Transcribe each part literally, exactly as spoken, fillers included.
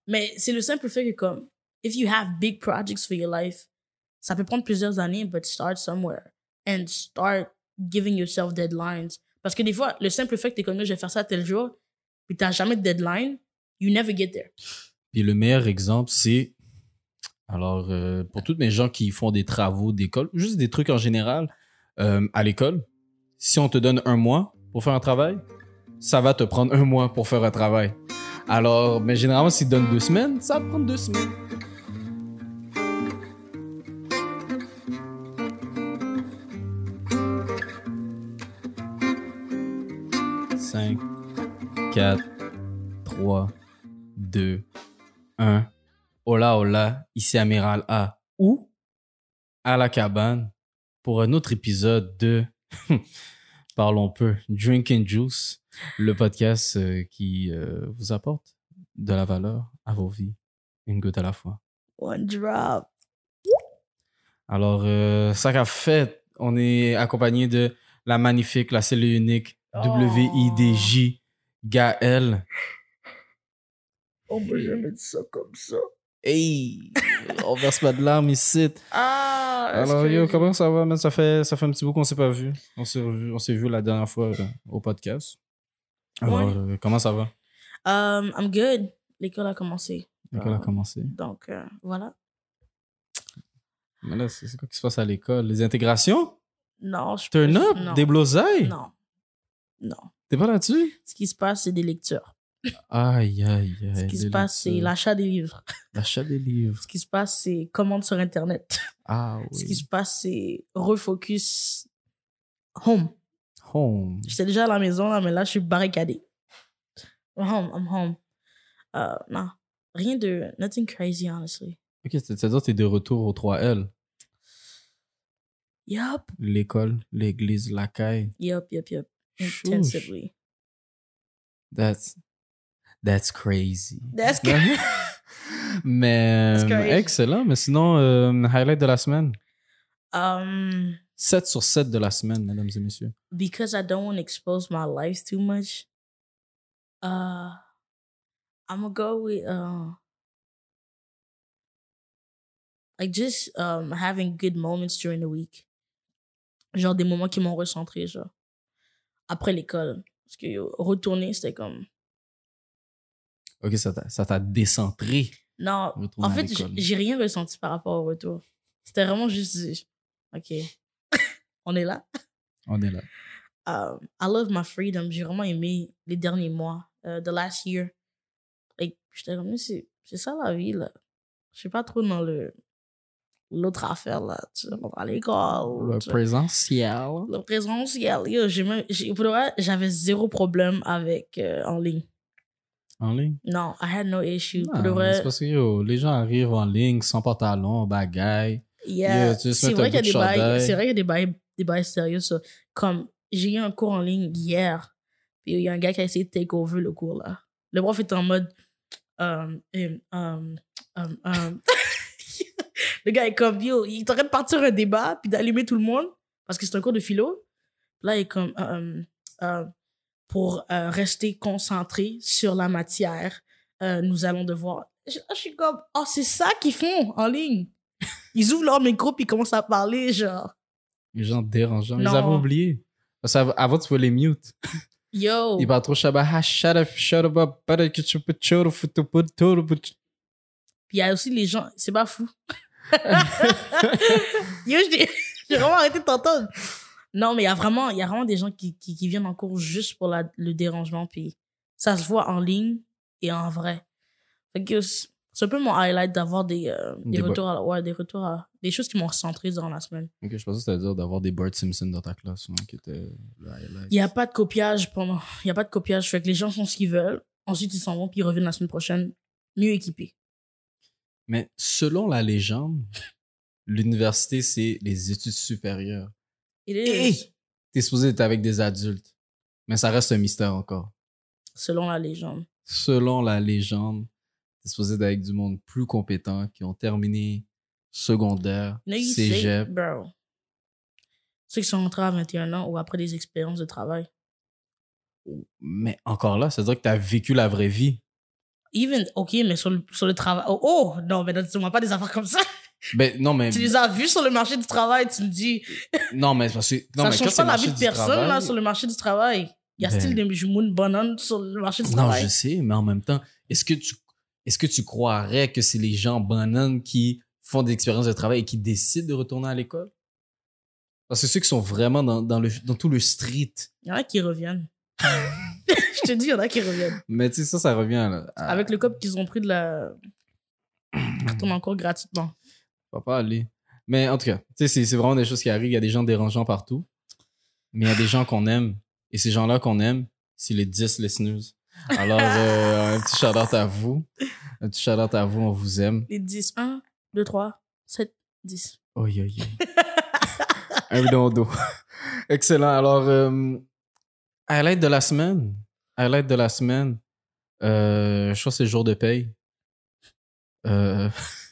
Mais c'est le simple fait que comme, if you have big projects for your life, ça peut prendre plusieurs années, but start somewhere. And start giving yourself deadlines. Parce que des fois, le simple fait que t'es comme, je vais faire ça tel jour, puis t'as jamais de deadline, you never get there. Puis le meilleur exemple, c'est, alors, euh, pour tous mes gens qui font des travaux d'école, juste des trucs en général, euh, à l'école, si on te donne un mois pour faire un travail, ça va te prendre un mois pour faire un travail. Alors, mais généralement, s'ils te donnent deux semaines, ça va te prendre deux semaines. cinq, quatre, trois, deux, un. Hola, hola, ici Amiral A. Ou à la cabane pour un autre épisode de Parlons peu, Drink and Juice, le podcast euh, qui euh, vous apporte de la valeur à vos vies, une goutte à la fois. One drop. Alors, euh, ça qu'a fait, on est accompagné de la magnifique, la seule et unique W I D J Gaël. On peut jamais dire ça comme ça. Hey, on verse pas de larmes ici. Ah, Alors, yo, comment ça va, man? Ça fait, ça fait un petit bout qu'on s'est pas vu. On s'est vu, on s'est vu la dernière fois euh, au podcast. Alors, Ouais. euh, comment ça va? Um, I'm good. L'école a commencé. L'école a Um, commencé. Donc, euh, voilà. Mais là, c'est c'est quoi qui se passe à l'école? Les intégrations? Non, je Turn je- up? non. Des blosailles? Non. Non. T'es pas là-dessus? Ce qui se passe, c'est des lectures. Aïe, aïe, aïe. Ce qui se les passe, c'est lectures. l'achat des livres. L'achat des livres. Ce qui se passe, c'est commande sur Internet. Ah Ce qui oui. se passe, c'est refocus home. Home. J'étais déjà à la maison, là, mais là, je suis barricadée. I'm home, I'm home. Euh, non, rien de... Nothing crazy, honestly. Ok, c'est-à-dire que t'es de retour au trois L. Yup, L'école, l'église, la caille. yup, yup, yup. Chouche. Intensively. That's, that's crazy. That's good. Mais, That's crazy. excellent. Mais sinon, euh, highlight de la semaine. Um, sept sur sept de la semaine, mesdames et messieurs. because I don't want to expose my life too much, uh, I'm gonna go with uh, like just um having good moments during the week. Genre des moments qui m'ont recentré, genre après l'école. Parce que yo, retourner, c'était comme Ok, ça t'a, ça t'a décentré. non. Retourner En à fait, l'école. j- j'ai rien ressenti par rapport au retour. C'était vraiment juste du- ok, on est là. On est là. Um, I love my freedom. J'ai vraiment aimé les derniers mois, uh, the last year. Like, j'étais comme, c'est, c'est ça la vie, là. Je suis pas trop dans le, l'autre affaire, là. Tu sais, on va à l'école. Le tu sais. présentiel. Le présentiel. Yo, j'ai même, j'ai, pour de vrai, j'avais zéro problème avec euh, en ligne. En ligne. Non, I had no issue. Non, Pour de vrai, c'est parce que yo, les gens arrivent en ligne sans pantalon, bagaille. yeah, Yo, tu veux se c'est mettre vrai un qu'il y a bout des de bails, chandail. c'est vrai qu'il y a des bails, des bails sérieux, ça. Comme, j'ai eu un cours en ligne hier, puis il y a un gars qui a essayé de take over le cours, là. Le prof était en mode, um, um, um, um, um. Le gars est comme, yo, il est en train de partir un débat, puis d'allumer tout le monde, parce que c'est un cours de philo. Là, il est comme, um, um, pour euh, rester concentré sur la matière, euh, nous allons devoir... Je, je suis comme, oh, c'est ça qu'ils font en ligne. Ils ouvrent leur micro, puis ils commencent à parler, genre... Les gens dérangeants. Ils Non. avaient oublié. Parce qu'avant, tu pouvais les mute. Yo! Ils parlent trop shabba. Ah, shut up, shut up, up, but que tu peux te foutre, put, put, put. Puis il y a aussi les gens... C'est pas fou. Yo, j'ai j'ai vraiment arrêté de t'entendre. Non, mais il y a vraiment, il y a vraiment des gens qui, qui, qui viennent en cours juste pour la, le dérangement, puis ça se voit en ligne et en vrai. Fait que c'est c'est un peu mon highlight d'avoir des, euh, des, Des bo- retours à, ouais, des retours à... Des choses qui m'ont recentré durant la semaine. Ok, je pensais que c'était dire d'avoir des Bart Simpson dans ta classe, hein, qui était le highlight. Il n'y a pas de copiage pendant... Il y a pas de copiage, fait que les gens font ce qu'ils veulent. Ensuite, ils s'en vont, puis ils reviennent la semaine prochaine mieux équipés. Mais selon la légende, l'université, c'est les études supérieures. It Hey! is, T'es supposé être avec des adultes. Mais ça reste un mystère encore. selon la légende. Selon la légende, t'es supposé être avec du monde plus compétent qui ont terminé secondaire, You know, you cégep. say, bro. Ceux qui sont rentrés à vingt et un ans ou après des expériences de travail. Mais encore là, ça veut dire que t'as vécu la vraie vie. Even, ok, mais sur le, sur le travail. Oh, oh, non, mais ne dis-moi pas des affaires comme ça. Ben, non, mais. Tu les as vus sur le marché du travail, tu me dis. Non, mais parce que. Non, ça mais change quand pas c'est la le vie marché de du personne, travail- là, sur le marché du travail. Il y a Ben- style des jumounes bananes sur le marché du Non, travail. je sais, mais en même temps, est-ce que tu, est-ce que tu croirais que c'est les gens bananes qui font des expériences de travail et qui décident de retourner à l'école? Parce que ceux qui sont vraiment dans, dans, le, dans tout le street. Il y en a qui reviennent. Je te dis, il y en a qui reviennent. Mais tu sais, ça, ça revient là. à- Avec le cop qu'ils ont pris de la. Qui retournent encore gratuitement. Va pas aller. Mais en tout cas, tu sais, c'est, c'est vraiment des choses qui arrivent. Il y a des gens dérangeants partout. Mais il y a des gens qu'on aime. Et ces gens-là qu'on aime, c'est les dix listeners. Alors, euh, un petit shout-out à vous. Un petit shout-out à vous, on vous aime. Les dix. un, deux, trois, sept, dix. Oi, oi, oi. Un bidon d'eau. Excellent. Alors, euh, highlight de la semaine. Highlight de la semaine. Euh, je crois que c'est le jour de paye. Euh,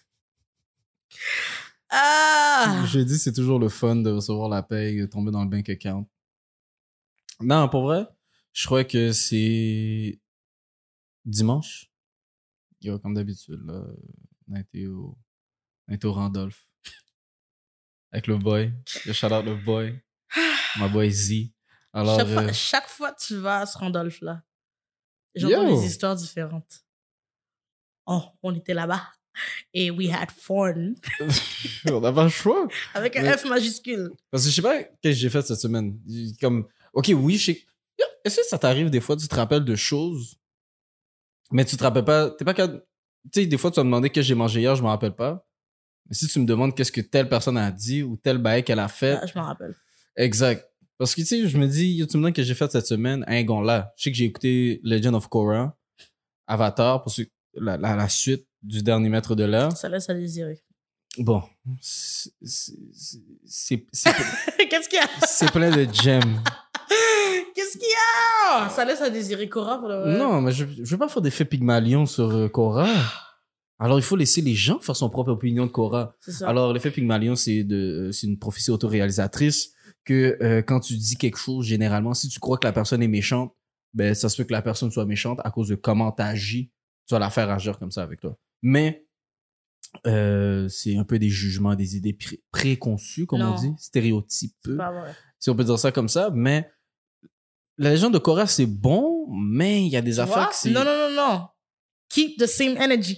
Ah! Jeudi, c'est toujours le fun de recevoir la paye, de tomber dans le bank account. Non, pour vrai, je crois que c'est dimanche. Yo, comme d'habitude, là, on a été au, on a été au Randolph. Avec le boy. Le shout-out le boy. Ma boy Z. Alors, chaque, fois, euh, chaque fois que tu vas à ce Randolph-là, j'entends Yo! des histoires différentes. Oh, on était là-bas. Et we had fun. on n'a pas le choix. Avec un Mais- F majuscule. Parce que je sais pas qu'est-ce que j'ai fait cette semaine. Comme, ok, oui, je sais. Yo, est-ce que ça t'arrive des fois, tu te rappelles de choses, mais tu te rappelles pas. T'es pas capable. Tu sais, des fois, tu vas me demander qu'est-ce que j'ai mangé hier, je me rappelle pas. Mais si tu me demandes qu'est-ce que telle personne a dit ou tel bail qu'elle a fait, Ah, je m'en rappelle. exact. Parce que tu sais, je me dis, yo, tu me demandes qu'est-ce que j'ai fait cette semaine, un gon là. Je sais que j'ai écouté Legend of Korra, Avatar, pour ceux- la, la, la suite du dernier maître de l'air. Ça laisse à désirer. Bon, c'est c'est- c'est- c'est- Qu'est-ce qu'il y a? c'est plein de gems. Qu'est-ce qu'il y a? Ça laisse à désirer Cora pour le vrai. Non, mais je, je veux pas faire d'effet Pygmalion sur euh, Korra. Alors, il faut laisser les gens faire son propre opinion de Korra. C'est ça. Alors, l'effet Pygmalion, c'est de, c'est une prophétie autoréalisatrice que euh, quand tu dis quelque chose, généralement, si tu crois que la personne est méchante, ben, ça se peut que la personne soit méchante à cause de comment t'agis. Tu vas la faire agir comme ça avec toi. Mais, euh, c'est un peu des jugements, des idées pré- préconçues, comme Non. on dit, stéréotypeux. C'est pas vrai. Si on peut dire ça comme ça, mais la légende de Korra, c'est bon, mais il y a des Tu affaires vois? que c'est... Non, non, non, non. Keep the same energy.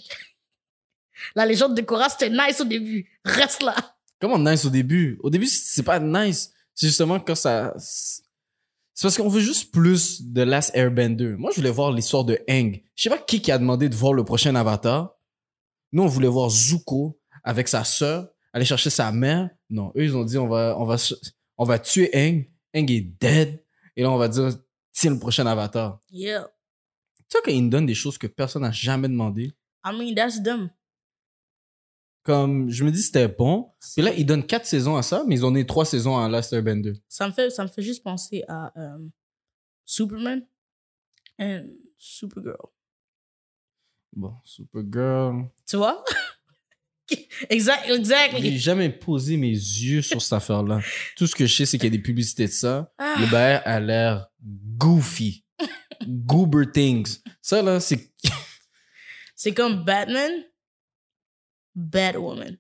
La légende de Cora, c'était nice au début. Reste là. Comment nice au début? Au début, c'est pas nice. C'est justement quand ça... C'est parce qu'on veut juste plus de Last Airbender. Moi, je voulais voir l'histoire de Aang. Je sais pas qui qui a demandé de voir le prochain Avatar. Nous, on voulait voir Zuko avec sa sœur, aller chercher sa mère. Non, eux, ils ont dit, on va, on va, on va tuer Aang. Aang est dead. Et là, on va dire, tiens le prochain Avatar. Yeah. Tu vois, quand ils nous donnent des choses que personne n'a jamais demandé, I mean, that's them. comme, je me dis, c'était bon. Puis là, ils donnent quatre saisons à ça, mais ils ont donné trois saisons à Last Airbender. Ça me fait, ça me fait juste penser à euh, Superman et Supergirl. Bon, Supergirl. Tu vois? exact, J'ai exactly. jamais posé mes yeux sur cette affaire-là. Tout ce que je sais, c'est qu'il y a des publicités de ça. Ah. Le bail a l'air goofy. Goober things. Ça, là, c'est... C'est comme Batman, Batwoman.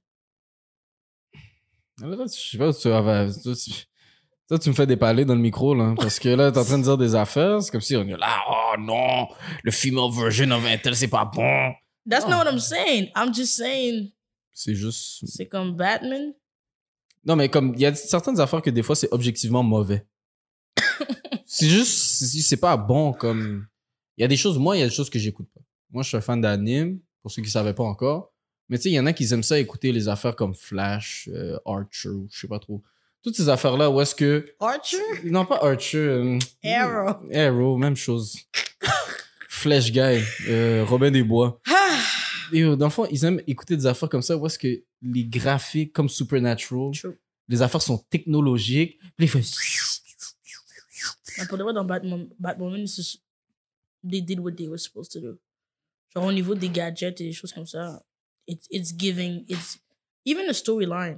Là, je sais pas où tu vas... Toi, tu... toi, tu me fais des palais dans le micro, là. Parce que là, t'es en train de dire des affaires. C'est comme si on est là, oh non, le female version of Intel, c'est pas bon. That's Oh. not what I'm saying. I'm just saying, C'est juste... c'est comme Batman. Non, mais comme, il y a certaines affaires que des fois, c'est objectivement mauvais. C'est juste, c'est c'est pas bon, comme... Il y a des choses, moi, il y a des choses que j'écoute pas. Moi, je suis un fan d'anime, pour ceux qui savaient pas encore. Mais tu sais, il y en a qui aiment ça écouter les affaires comme Flash, euh, Archer, ou je sais pas trop. Toutes ces affaires-là où est-ce que... Archer? Non, pas Archer. euh, Arrow. Arrow, même chose. Flash Guy, euh, Robin des Bois. Ah! Et euh, dans le fond, ils aiment écouter des affaires comme ça où est-ce que les graphiques, comme Supernatural, True. les affaires sont technologiques. Puis ils font... Mais pour de vrai, dans Batman, Batwoman, c'est juste- they did what they were supposed to do. Genre, au niveau des gadgets et des choses comme ça, it, it's giving, it's even a storyline.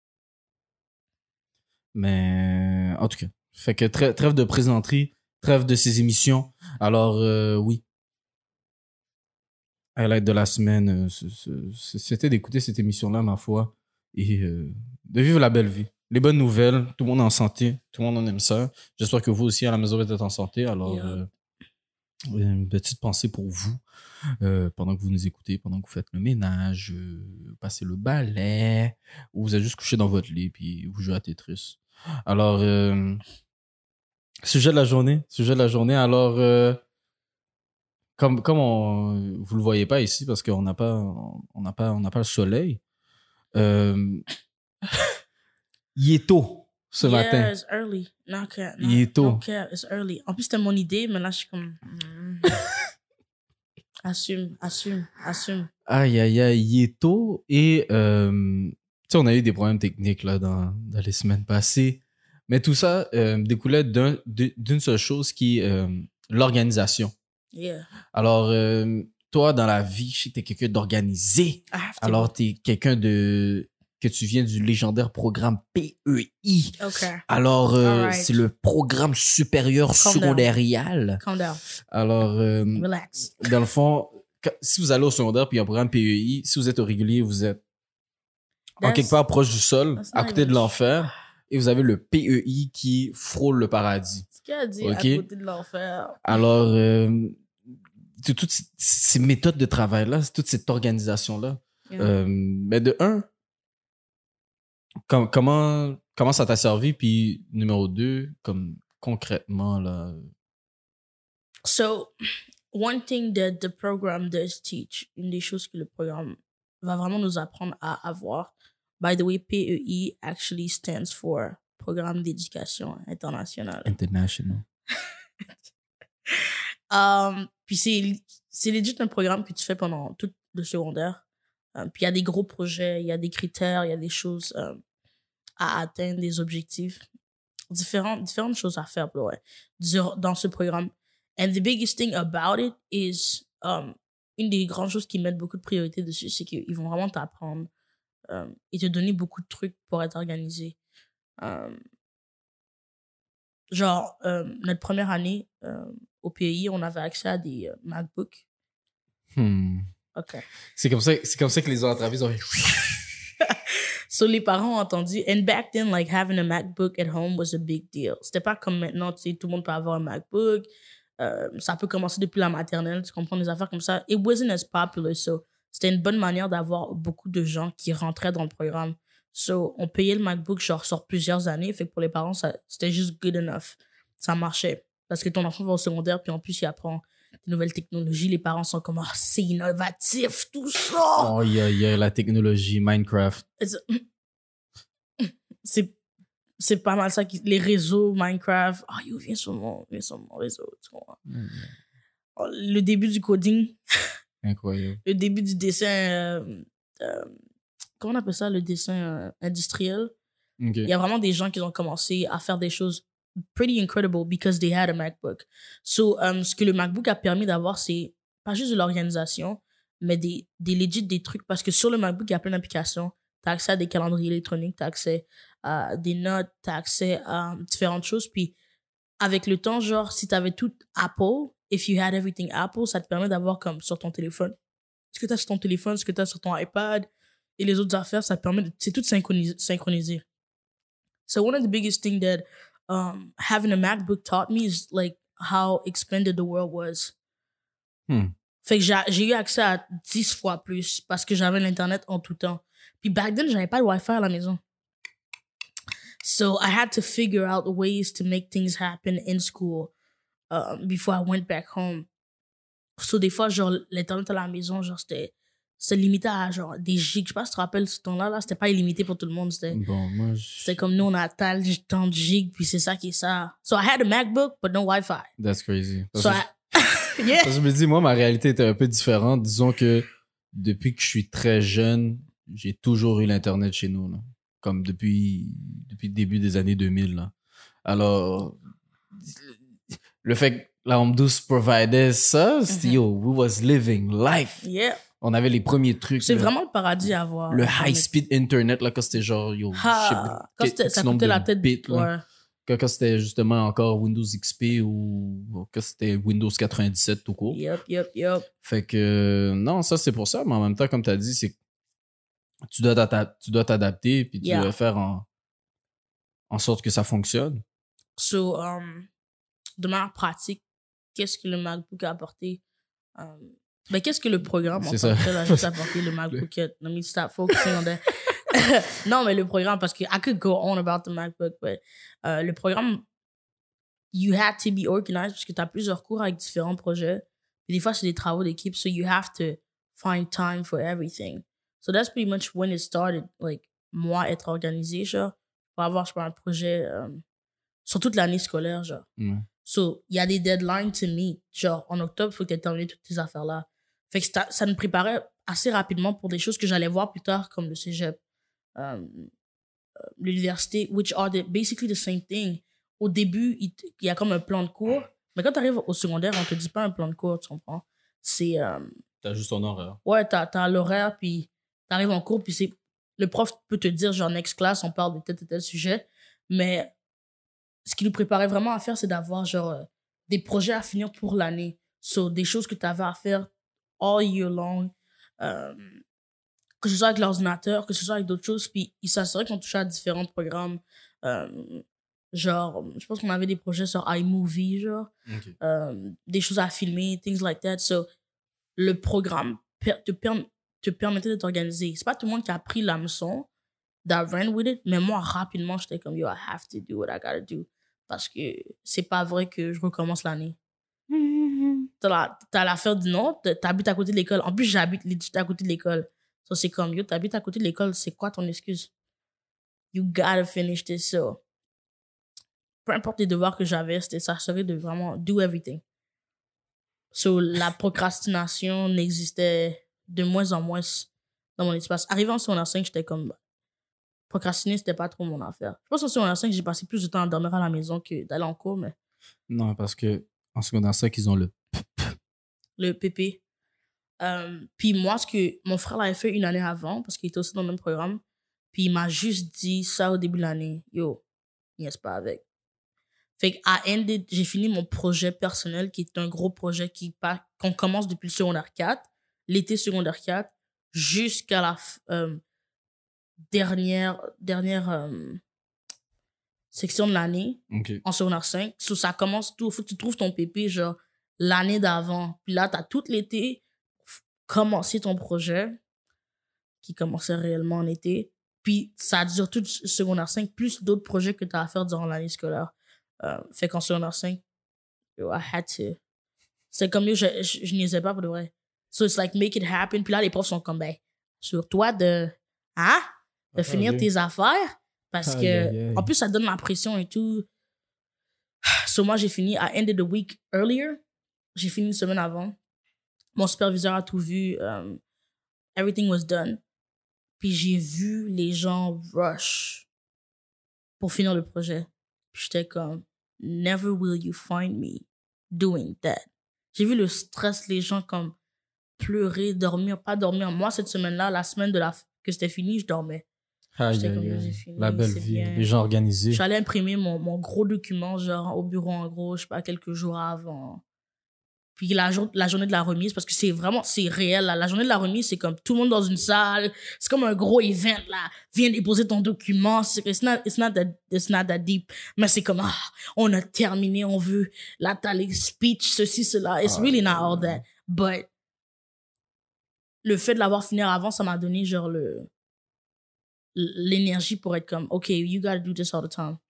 Mais en tout cas, fait que trê- trêve de présenterie, trêve de ces émissions. Alors euh, oui. highlight de la semaine, euh, ce- ce- c'était d'écouter cette émission-là, ma foi, et euh, de vivre la belle vie. Les bonnes nouvelles, tout le monde est en santé, tout le monde en aime ça. J'espère que vous aussi, à la maison, vous êtes en santé. Alors, Yeah. euh, une petite pensée pour vous euh, pendant que vous nous écoutez, pendant que vous faites le ménage, euh, passez le balai, ou vous êtes juste couché dans votre lit puis vous jouez à Tetris. Alors, euh, sujet de la journée, sujet de la journée. Alors, euh, comme comme on, vous le voyez pas ici parce qu'on n'a pas on n'a pas on n'a pas le soleil. Euh, il est tôt ce yeah, matin. it's early. No cap. Il No, est tôt. no cap, it's early. En plus, c'était mon idée, mais là, je suis comme... mm. Assume, assume, assume. Aïe aïe aïe, il est tôt et euh, tu sais on a eu des problèmes techniques là dans dans les semaines passées, mais tout ça euh, découlait d'un de- d'une seule chose qui est euh, l'organisation. Yeah. Alors euh, toi dans la vie, je sais que t'es quelqu'un d'organisé. I have to. Alors t'es quelqu'un de que tu viens du légendaire programme P E I. Okay. Alors, euh, Alright. c'est le programme supérieur Calm down. secondaire. Calm down. Alors, euh, Relax. dans le fond, quand- si vous allez au secondaire puis il y a un programme P E I, si vous êtes au régulier, vous êtes en That's- quelque part proche du sol, that's à not côté de even- l'enfer, et vous avez le P E I qui frôle le paradis. Ce qu'il a dit Ok. à côté de l'enfer. Alors, euh, c'est toutes ces- ces méthodes de travail-là, c'est toute cette organisation-là. Yeah. Euh, mais de un, com- comment, comment ça t'a servi? Puis numéro deux, comme concrètement, là. So, one thing that the program does teach, une des choses que le programme va vraiment nous apprendre à avoir, by the way, P E I actually stands for Programme d'éducation internationale. International. Um, puis c'est, c'est legit un programme que tu fais pendant tout le secondaire. Um, puis il y a des gros projets, il y a des critères, il y a des choses um, à atteindre, des objectifs. Différentes, différentes choses à faire pour, ouais, dur- dans ce programme. And the biggest thing about it is, um, une des grandes choses qui mettent beaucoup de priorité dessus, c'est qu'ils vont vraiment t'apprendre um, et te donner beaucoup de trucs pour être organisé. Um, genre, um, notre première année um, au P E I, on avait accès à des euh, MacBooks. Hmm. OK. C'est comme ça, c'est comme ça que les entreprises ont So, les parents ont entendu. And back then, like, having a MacBook at home was a big deal. C'était pas comme maintenant, tu sais, tout le monde peut avoir un MacBook. Euh, ça peut commencer depuis la maternelle, tu comprends, des affaires comme ça. It wasn't as popular, so c'était une bonne manière d'avoir beaucoup de gens qui rentraient dans le programme. So, on payait le MacBook, genre, sur plusieurs années. Fait que pour les parents, ça, c'était juste good enough. Ça marchait. Parce que ton enfant va au secondaire, puis en plus, il apprend des nouvelles technologies. Les parents sont comme, ah, c'est innovatif, tout ça! Oh, il y a, il y a la technologie, Minecraft. C'est, c'est pas mal ça. Qui, les réseaux, Minecraft. Ah, yo, viens sur mon, viens sur mon réseau. Tu comprends? Le début du coding, Incroyable. le début du dessin, euh, euh, comment on appelle ça, le dessin euh, industriel. Ok. Il y a vraiment des gens qui ont commencé à faire des choses pretty incredible because they had a MacBook. So, um, ce que le MacBook a permis d'avoir, c'est pas juste de l'organisation, mais des, des legit des trucs. Parce que sur le MacBook, il y a plein d'applications. Tu as accès à des calendriers électroniques, tu as accès à des notes, tu as accès à différentes choses. Puis, avec le temps, genre, si tu avais tout Apple, if you had everything Apple, ça te permet d'avoir comme sur ton téléphone. Ce que tu as sur ton téléphone, ce que tu as sur ton iPad et les autres affaires, ça te permet de... C'est tout synchronisé. synchronisé. So, one of the biggest things that um, having a MacBook taught me is, like, how expanded the world was. Hmm. Fait que j'ai, j'ai eu accès à dix fois plus parce que j'avais l'Internet en tout temps. Puis back then, j'avais pas de Wi-Fi à la maison. So I had to figure out ways to make things happen in school um, before I went back home. So des fois, genre, l'Internet à la maison, genre, c'était, c'était limité à genre des gigs. Je sais pas si tu te rappelles ce temps-là, là, c'était pas illimité pour tout le monde. C'était, Bon, moi, je... c'était comme nous, on a tant de, tant de gigs, puis c'est ça qui est ça. So I had a MacBook, but no Wi-Fi. That's crazy. Parce So que- I... yeah. Parce que je me dis, moi, ma réalité était un peu différente. Disons que depuis que je suis très jeune, j'ai toujours eu l'Internet chez nous, là. Comme depuis, depuis le début des années deux mille, là. Alors, le fait que la Home douce providait ça, c'était, Mhm. yo, we was living life. Yeah. On avait les premiers trucs. C'est là. vraiment le paradis à avoir. Le high-speed Internet, là, quand c'était genre, yo, Ah, je sais quand quel c'était- ça petit nombre coûtait la de tête. bits, là. Ouais. quand, quand c'était justement encore Windows X P ou quand c'était Windows quatre-vingt-dix-sept tout court. Yep, yep, yep. Fait que, non, ça, c'est pour ça. Mais en même temps, comme tu as dit, c'est que tu dois t'adap- tu dois t'adapter puis tu Yeah. dois faire en, en sorte que ça fonctionne. So, um, de manière pratique, qu'est-ce que le MacBook a apporté? Um, ben, qu'est-ce que le programme en C'est tant ça. que tel a juste apporté le MacBook? Let me stop focusing on that. Non, mais le programme, parce que I could go on about the MacBook, but euh, le programme, you had to be organized parce que tu as plusieurs cours avec différents projets. Et des fois, c'est des travaux d'équipe, so you have to find time for everything. So that's pretty much when it started, like, moi, être organisé, genre, pour avoir, je sais pas, un projet euh, sur toute l'année scolaire, genre. Ouais. So, il y a des deadlines to meet. Genre, en octobre, il faut que tu aies terminé toutes tes affaires-là. Fait que ça, ça me préparait assez rapidement pour des choses que j'allais voir plus tard, comme le cégep, euh, l'université, which are the, basically the same thing. Au début, il, t- il y a comme un plan de cours, mais quand tu arrives au secondaire, on te dit pas un plan de cours, tu comprends? C'est, euh, T'as juste ton horaire. ouais, t'as, t'as l'horaire, puis t'arrives en cours, puis c'est, le prof peut te dire, genre, next class, on parle de tel et tel sujet, mais ce qui nous préparait vraiment à faire, c'est d'avoir, genre, euh, des projets à finir pour l'année. So, des choses que tu avais à faire all year long, euh, que ce soit avec l'ordinateur, que ce soit avec d'autres choses, puis il s'assurait qu'on touchait à différents programmes. Euh, genre, je pense qu'on avait des projets sur iMovie, genre, Okay. euh, des choses à filmer, things like that. So, le programme per- te, perm- te permettait de t'organiser. C'est pas tout le monde qui a pris la leçon, that ran with it, mais moi, rapidement, j'étais comme, yo, I have to do what I gotta do. Parce que c'est pas vrai que je recommence l'année. T'as la- t'as l'affaire du non, t'as- t'habites à côté de l'école. En plus, j'habite lit- à côté de l'école. So, c'est comme, yo, t'habites à côté de l'école, c'est quoi ton excuse? You gotta finish this, so. Peu importe les devoirs que j'avais, c'était ça serait de vraiment do everything. So, la procrastination n'existait de moins en moins dans mon espace. Arrivant en secondaire cinq, j'étais comme, procrastiner, c'était pas trop mon affaire. Je pense qu'en secondaire cinq, j'ai passé plus de temps à dormir à la maison que d'aller en cours, mais Non, parce que en secondaire cinq, ils ont le. le P P. Euh, puis moi, ce que mon frère l'avait fait une année avant, parce qu'il était aussi dans le même programme, puis il m'a juste dit ça au début de l'année. Yo, niaise pas avec. Fait qu'à ended, j'ai fini mon projet personnel, qui est un gros projet qui pa- qu'on commence depuis le secondaire quatre, l'été secondaire quatre, jusqu'à la f- euh, dernière, dernière euh, section de l'année, OK. en secondaire cinq. So, ça commence tout. Faut que tu trouves ton P P, genre, l'année d'avant. Puis là, t'as tout l'été f- commencé ton projet, qui commençait réellement en été. Puis ça dure tout le secondaire cinq, plus d'autres projets que t'as à faire durant l'année scolaire. Euh, fait qu'en secondaire cinq, yo, I had to. C'est comme, yo, je, je, je niaisais pas pour de vrai. So it's like, make it happen. Puis là, les profs sont comme, ben, sur toi de, hein, de Ah, finir ok. tes affaires. Parce Aïe, que, aïe, aïe. en plus, ça donne la pression et tout. So, moi, j'ai fini, I ended the week earlier. J'ai fini une semaine avant. Mon superviseur a tout vu. Um, everything was done. Puis j'ai vu les gens rush pour finir le projet. Puis j'étais comme, never will you find me doing that. J'ai vu le stress, les gens comme pleurer, dormir, pas dormir. Moi, cette semaine-là, la semaine de la f- que c'était fini, je dormais. Aïe, J'étais aïe, comme, aïe. j'ai fini, La belle c'est vie. bien. Les gens organisés. J'allais imprimer mon, mon gros document, genre, au bureau, en gros, je sais pas, quelques jours avant. Puis la, jour- la journée de la remise, parce que c'est vraiment, c'est réel, là. La journée de la remise, c'est comme tout le monde dans une salle. C'est comme un gros event, là. Viens déposer ton document. C'est, it's not, it's not that, it's not that deep. Mais c'est comme, ah, on a terminé, on veut, là, t'as les speech, ceci, cela. It's Ah, really not ouais. all that. But, le fait de l'avoir fini avant, ça m'a donné, genre, le, l'énergie pour être comme, OK, you gotta do this all the time.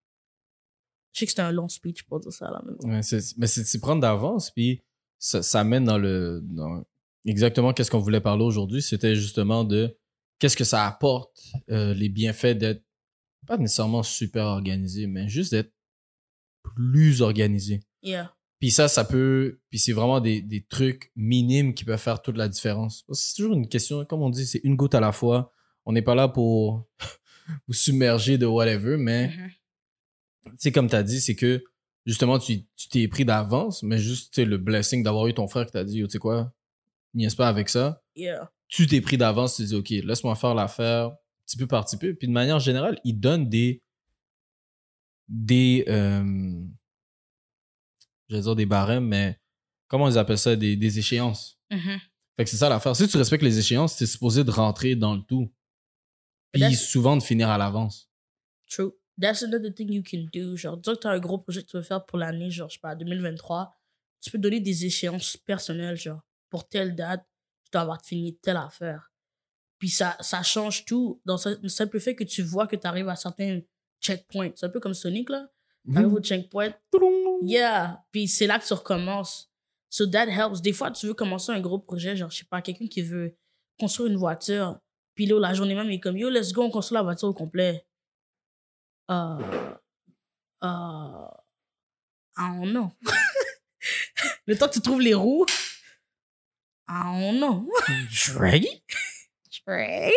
Je sais que c'était un long speech pour dire ça, là. Mais bon. Ouais, c'est- mais c'est c'est prendre d'avance, puis ça, ça mène dans le. Dans exactement qu'est-ce qu'on voulait parler aujourd'hui. C'était justement de qu'est-ce que ça apporte, euh, les bienfaits d'être pas nécessairement super organisé, mais juste d'être plus organisé. Yeah. Puis ça, ça peut. Puis c'est vraiment des, des trucs minimes qui peuvent faire toute la différence. Parce que c'est toujours une question, comme on dit, c'est une goutte à la fois. On n'est pas là pour vous submerger de whatever, mais Mhm. tu sais, comme tu as dit, c'est que justement, tu tu t'es pris d'avance, mais juste tu sais, le blessing d'avoir eu ton frère qui t'a dit, yo, tu sais quoi, niaise pas avec ça. Yeah. Tu t'es pris d'avance, tu te dis, OK, laisse-moi faire l'affaire petit peu par petit peu. Puis de manière générale, il donne des, des... Euh, je vais dire des barèmes, mais comment ils appellent ça? Des, des échéances. Mm-hmm. Fait que c'est ça l'affaire. Si tu respectes les échéances, t'es supposé de rentrer dans le tout. Puis That's- souvent de finir à l'avance. True. That's another thing you can do. Genre, dis que tu as un gros projet que tu veux faire pour l'année, genre, je sais pas, deux mille vingt-trois. Tu peux donner des échéances personnelles, genre, pour telle date, tu dois avoir fini telle affaire. Puis ça, ça change tout dans le simple fait que tu vois que tu arrives à certains checkpoints. C'est un peu comme Sonic, là. Tu arrives au checkpoint. Yeah. Puis c'est là que tu recommences. So that helps. Des fois, tu veux commencer un gros projet, genre, je sais pas, quelqu'un qui veut construire une voiture. Puis là, la journée même, il est comme, yo, let's go, on construit la voiture au complet. Euh. Euh. I don't know. Le temps que tu trouves les roues. I don't know. Draggy? Draggy?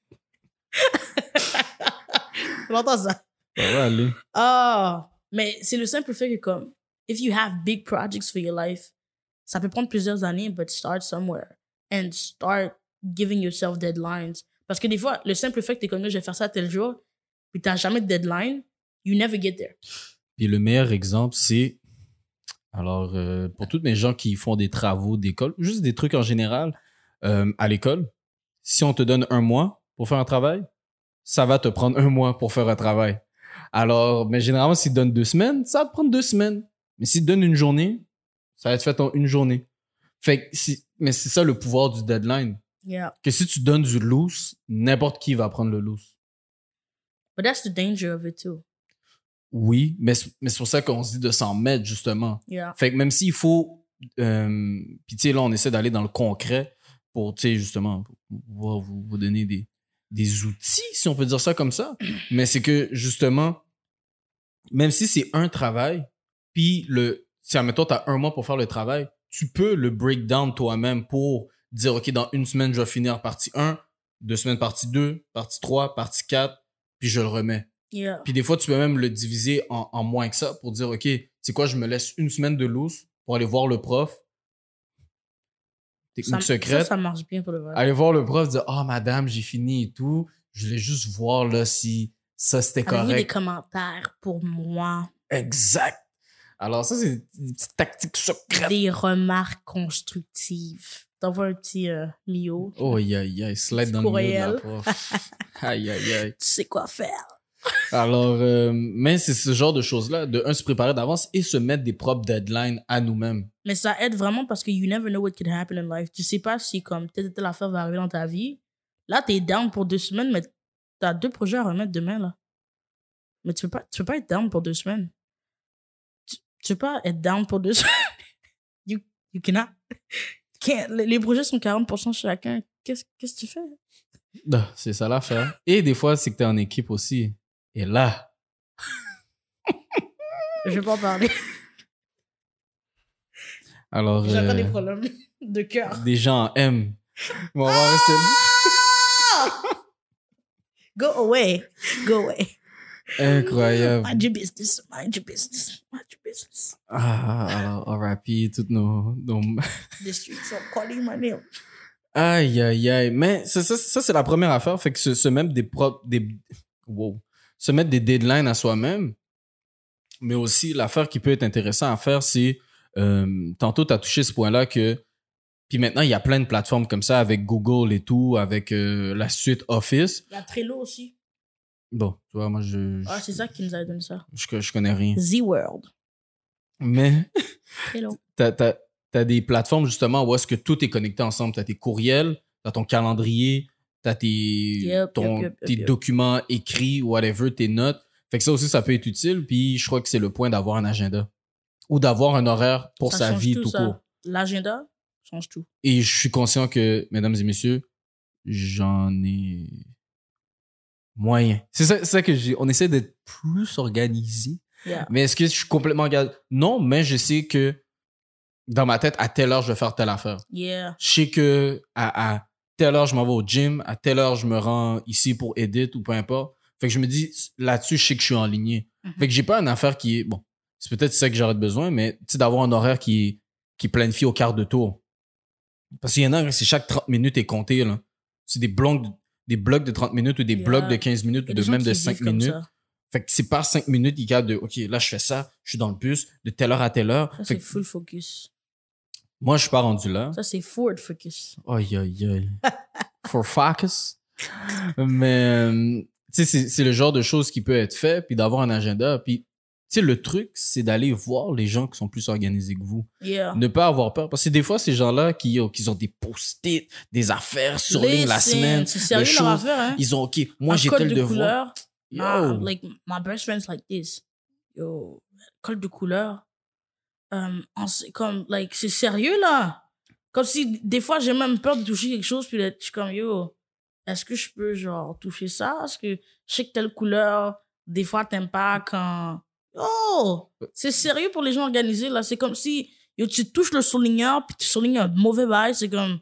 Tu entends ça? Ça va aller. Ah, mais c'est le simple fait que comme, if you have big projects for your life, ça peut prendre plusieurs années, but start somewhere. And start giving yourself deadlines. Parce que des fois, le simple fait que t'es comme, je vais faire ça tel jour, puis t'as jamais de deadline, you never get there. Puis le meilleur exemple, c'est... Alors, euh, pour tous mes gens qui font des travaux d'école, juste des trucs en général, euh, à l'école, si on te donne un mois pour faire un travail, ça va te prendre un mois pour faire un travail. Alors, mais généralement, s'ils te donnent deux semaines, ça va te prendre deux semaines. Mais s'ils te donnent une journée, ça va être fait en une journée. Fait que, si, mais c'est ça le pouvoir du deadline. Yeah. Que si tu donnes du loose, n'importe qui va prendre le loose. But that's the danger of it too. Oui, mais, mais c'est pour ça qu'on se dit de s'en mettre, justement. Yeah. Fait que même s'il faut... Euh, puis tu sais, là, on essaie d'aller dans le concret pour, tu sais, justement, pouvoir vous, vous donner des, des outils, si on peut dire ça comme ça. Mais c'est que, justement, même si c'est un travail, puis le... Si, admettons, t'as un mois pour faire le travail, tu peux le break down toi-même pour dire, OK, dans une semaine, je vais finir partie un, deux semaines, partie deux, partie trois, partie quatre, puis je le remets. Yeah. Puis des fois, tu peux même le diviser en, en moins que ça pour dire, OK, c'est quoi, je me laisse une semaine de loose pour aller voir le prof. Technique ça, secrète. Ça, ça marche bien pour le vrai. Aller voir le prof, dire, ah, oh, madame, j'ai fini et tout. Je voulais juste voir là si ça, c'était Avez-vous correct. des commentaires pour moi? Exact. Alors ça, c'est une petite tactique secrète. Des remarques constructives. T'envoies un petit euh, Mio. Oh, aïe, aïe, aïe. Slide dans courriel. le milieu de la prof. Aïe, aïe, aïe. Tu sais quoi faire. Alors, euh, mais c'est ce genre de choses-là, de un, se préparer d'avance et se mettre des propres deadlines à nous-mêmes. Mais ça aide vraiment parce que you never know what could happen in life. Tu sais pas si comme telle telle affaire va arriver dans ta vie. Là, t'es down pour deux semaines, mais t'as deux projets à remettre demain, là. Mais tu peux pas, tu peux pas être down pour deux semaines. Tu, tu peux pas être down pour deux semaines. You, you cannot. Can't. Les, les projets sont quarante pour cent chacun. Qu'est-ce, qu'est-ce que tu fais? Ah, c'est ça l'affaire. Et des fois, c'est que t'es en équipe aussi. Et là... Je vais pas en parler. Alors... J'ai encore euh, des problèmes de cœur. Des gens aiment. Bon, on va rester... Go away. Go away. Incroyable. Mind your business. Mind your business. Mind your business. Ah, alors, R I P, toutes nos... nos... The streets are calling my name. Aïe, aïe, aïe. Mais ça, ça, ça c'est la première affaire. Fait que se, se mettre des propres... Des... Wow. Se mettre des deadlines à soi-même. Mais aussi, l'affaire qui peut être intéressante à faire, c'est... Euh, tantôt, tu as touché ce point-là que... Puis maintenant, il y a plein de plateformes comme ça avec Google et tout, avec euh, la suite Office. Il y a Trello aussi. Bon, tu vois, moi, je... Ah, c'est ça qui nous a donné ça. Je, je connais rien. Z-World. Mais... Trello. T'as, t'as, t'as des plateformes, justement, où est-ce que tout est connecté ensemble. T'as tes courriels, t'as ton calendrier, t'as tes, Yep, ton, yep, yep, tes yep, yep. documents écrits, whatever, tes notes. Fait que ça aussi, ça peut être utile. Puis je crois que c'est le point d'avoir un agenda. Ou d'avoir un horaire pour Ça sa change vie tout, tout ça. court. L'agenda change tout. Et je suis conscient que, mesdames et messieurs, j'en ai moyen. C'est ça, c'est ça que j'ai. On essaie d'être plus organisé. Yeah. Mais est-ce que je suis complètement... ga- Non, mais je sais que dans ma tête, à telle heure, je vais faire telle affaire. Yeah. Je sais que à, à telle heure, je m'en vais au gym. À telle heure, je me rends ici pour edit ou peu importe. Fait que je me dis, là-dessus, je sais que je suis aligné. Mm-hmm. Fait que j'ai pas une affaire qui est... Bon, c'est peut-être ça que j'aurais besoin, mais tu sais, d'avoir un horaire qui, qui planifie au quart de tour. Parce qu'il y en a, c'est chaque trente minutes est compté, là. C'est des blocs, de- des blocs de trente minutes ou des Yeah. blocs de quinze minutes Il y ou a des de gens même qui de vivent cinq comme minutes. ça. Fait que c'est par cinq minutes, il garde de, OK, là, je fais ça, je suis dans le bus, de telle heure à telle heure. Ça, Fait c'est que full focus. moi, je suis pas rendu là. Ça, c'est forward focus. Aïe, aïe, aïe. For focus. Mais, euh, tu sais, c'est, c'est le genre de choses qui peut être fait, puis d'avoir un agenda. Puis, tu sais, le truc, c'est d'aller voir les gens qui sont plus organisés que vous. Yeah. Ne pas avoir peur. Parce que des fois, ces gens-là qui, oh, qui ont des post-it, des affaires sur ligne la Listen, semaine, c'est sérieux des leur choses, affaire, hein? ils ont, OK, moi, Un j'ai code tel de devoir. couleur. Yo. Nah, like, my best friend's like this. Yo, code de couleur. Um, en- c'est comme, like, c'est sérieux, là. Comme si, des fois, j'ai même peur de toucher quelque chose, puis là, je suis comme, yo, est-ce que je peux, genre, toucher ça? Est-ce que je sais que telle couleur, des fois, t'aimes pas quand... Oh! C'est sérieux pour les gens organisés, là. C'est comme si, yo, tu touches le souligneur, puis tu soulignes un mauvais bail, c'est comme...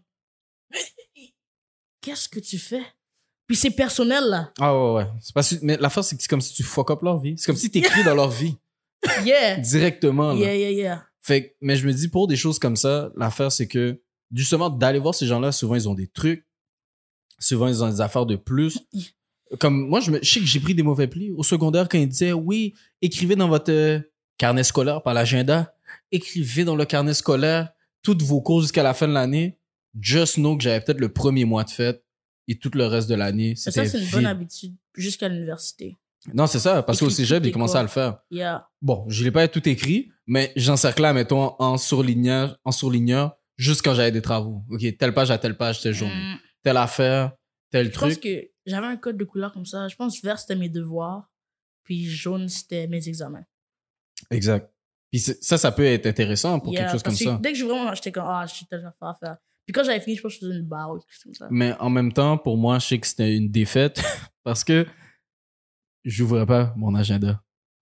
Qu'est-ce que tu fais? Puis c'est personnel, là. Ah ouais, ouais. C'est parce que, mais la force, c'est que c'est comme si tu fuck up leur vie. C'est comme si t'écris dans leur vie. Yeah! Directement, là. Yeah, yeah, yeah. Fait que, mais je me dis, pour des choses comme ça, l'affaire, c'est que, justement, d'aller voir ces gens-là, souvent, ils ont des trucs. Souvent, ils ont des affaires de plus. Comme, moi, je, me, je sais que j'ai pris des mauvais plis au secondaire quand ils disaient, oui, écrivez dans votre euh, carnet scolaire, par l'agenda, écrivez dans le carnet scolaire toutes vos cours jusqu'à la fin de l'année. Just know que j'avais peut-être le premier mois de fête et tout le reste de l'année, Mais c'était ça, c'est une vide. bonne habitude jusqu'à l'université. Non, c'est ça, parce qu'au Écris cégep, tous j'ai tes commencé cours. à le faire. Yeah. Bon, je l'ai pas tout écrit, mais j'encerclais, mettons, en surligneur, en surligneur, juste quand j'avais des travaux. OK, telle page à telle page, telle journée. Mm. Telle affaire, tel Je pense truc. que j'avais un code de couleur comme ça. Je pense que vert, c'était mes devoirs. Puis jaune, c'était mes examens. Exact. Puis c'est- ça, ça peut être intéressant pour Yeah, quelque chose comme parce que ça. dès que je vraiment, j'étais comme, ah, j'ai tellement affaire à faire. Puis quand j'avais fini, je pense que je faisais une barre ou quelque chose comme ça. Mais en même temps, pour moi, je sais que c'était une défaite parce que j'ouvrais pas mon agenda.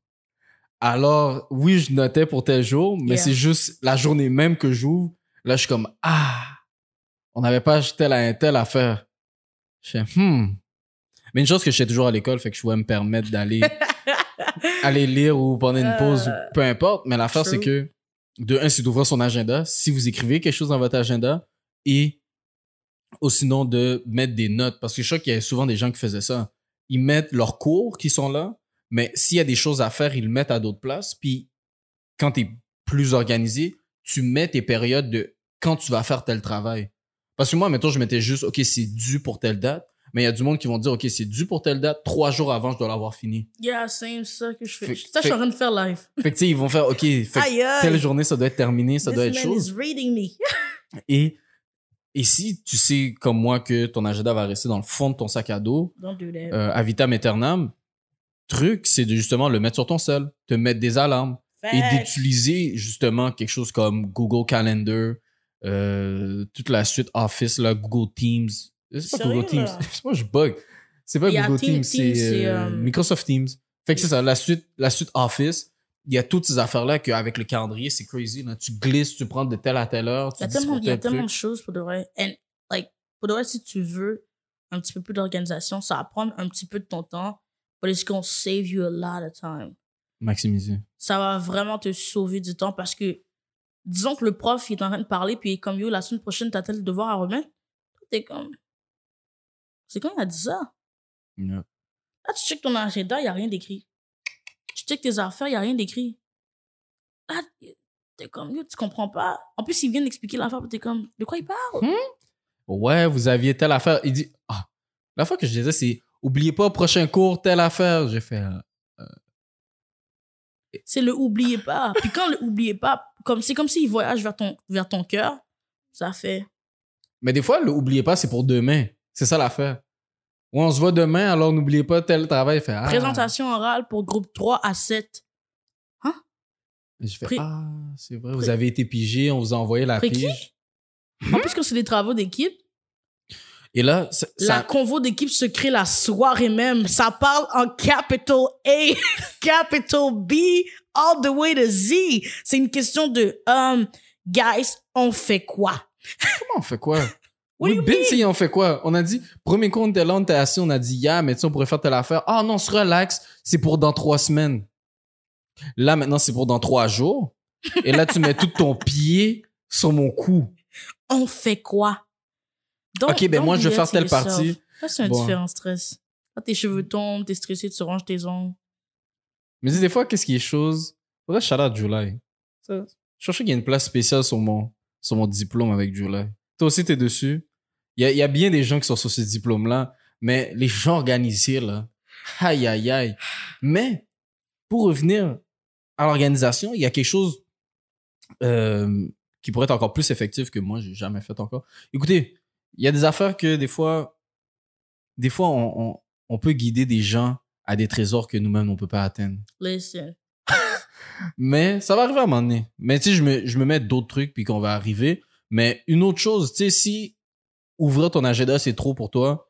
Alors, oui, je notais pour tel jour, mais Yeah. c'est juste la journée même que j'ouvre. Là, je suis comme, ah, on n'avait pas telle à telle affaire. Je fais, hmm. Mais une chose que je fais toujours à l'école, fait que je pouvais me permettre d'aller aller lire ou pendant une pause, Euh, ou peu importe. Mais l'affaire, c'est true. que, de un, c'est d'ouvrir son agenda. Si vous écrivez quelque chose dans votre agenda, et ou sinon de mettre des notes. Parce que je sais qu'il y a souvent des gens qui faisaient ça. Ils mettent leurs cours qui sont là, mais s'il y a des choses à faire, ils le mettent à d'autres places. Puis, quand tu es plus organisé, tu mets tes périodes de quand tu vas faire tel travail. Parce que moi, mettons, je mettais juste, OK, c'est dû pour telle date. Mais il y a du monde qui vont dire, OK, c'est dû pour telle date. Trois jours avant, je dois l'avoir fini. Yeah, same, c'est ça que je fais. Fait- ça, je fait- suis en train de faire live. Fait que, tu sais, ils vont faire, OK, fait que Aïe, aïe. telle journée, ça doit être terminé, ça This doit être man chose. is reading me. Et, et si tu sais, comme moi, que ton agenda va rester dans le fond de ton sac à dos, Don't do that. euh, à vitam aeternam, truc, c'est de justement le mettre sur ton sel, te mettre des alarmes et Facts. d'utiliser justement quelque chose comme Google Calendar, euh, toute la suite Office, là, Google Teams. C'est pas Sérieux, Google Teams. là? Moi, je bug. C'est pas Il y a Google Team- Teams, c'est Teams, c'est, euh, euh, Microsoft Teams. Fait que c'est ça, la suite, la suite Office. Il y a toutes ces affaires-là qu'avec le calendrier, c'est crazy. Là. Tu glisses, tu prends de telle à telle heure. Il y Tu a dis tellement, pour il y a tel tellement truc. de choses pour de vrai. And, like, pour de vrai, si tu veux un petit peu plus d'organisation, ça va prendre un petit peu de ton temps, but it's gonna save you a lot of time. Maximiser. Ça va vraiment te sauver du temps parce que, disons que le prof, il est en train de parler, puis il est comme, yo, la semaine prochaine, t'as tel devoir à remettre. T'es comme, c'est quand il a dit ça? Yeah. Là, tu checkes ton agenda, il n'y a rien d'écrit. Tu checkes tes affaires, il n'y a rien d'écrit. Là, t'es comme, yo, tu comprends pas. En plus, il vient d'expliquer l'affaire, puis t'es comme, de quoi il parle? Ouais, vous aviez telle affaire. Il dit, ah, la fois que je disais, c'est, oubliez pas, prochain cours, telle affaire. J'ai fait, euh, C'est le oubliez pas. Puis quand le oubliez pas, comme, c'est comme s'il voyage vers ton, vers ton cœur, ça fait. mais des fois, le oubliez pas, c'est pour demain. C'est ça l'affaire. Ouais, on se voit demain, alors n'oubliez pas tel travail. Fait, ah. Présentation orale pour groupe trois à sept. Et je fais, Pré- ah, c'est vrai, Pré- vous avez été pigé, on vous a envoyé la Après qui? pige. En plus, quand c'est des travaux d'équipe, Et là, ça, la ça- convo d'équipe se crée la soirée même. Ça parle en capital A, capital B, all the way to Z. C'est une question de, um, guys, on fait quoi? comment on fait quoi? What do Oui, you Ben, mean? si, on fait quoi? On a dit, premier compte de là, on était assis, on a dit, yeah, mais tu sais, on pourrait faire telle affaire. Ah non, on se relaxe, c'est pour dans trois semaines. Là, maintenant, c'est pour dans trois jours. Et là, tu mets tout ton pied sur mon cou. On fait quoi? Don't- Ok, ben don't moi, do je vais that faire to telle yourself. partie. Ça, c'est un Bon. différent stress. Quand tes cheveux tombent, t'es stressé, tu ranges tes ongles. Mais dis, des fois, qu'est-ce qui est chose? Faudrait shout out July. Ça, je cherchais qu'il y a une place spéciale sur mon, sur mon diplôme avec July. Toi aussi, t'es dessus. Il y a, il y a bien des gens qui sont sur ce diplôme-là, mais les gens organisés, là, aïe, aïe, aïe. Mais, pour revenir à l'organisation, il y a quelque chose euh, qui pourrait être encore plus effectif que moi, j'ai jamais fait encore. Écoutez, il y a des affaires que des fois, des fois, on, on, on peut guider des gens à des trésors que nous-mêmes, on peut pas atteindre. Listen. Mais ça va arriver à un moment donné. Mais tu sais, je me, je me mets d'autres trucs puis qu'on va arriver. Mais une autre chose, tu sais, si ouvrir ton agenda, c'est trop pour toi,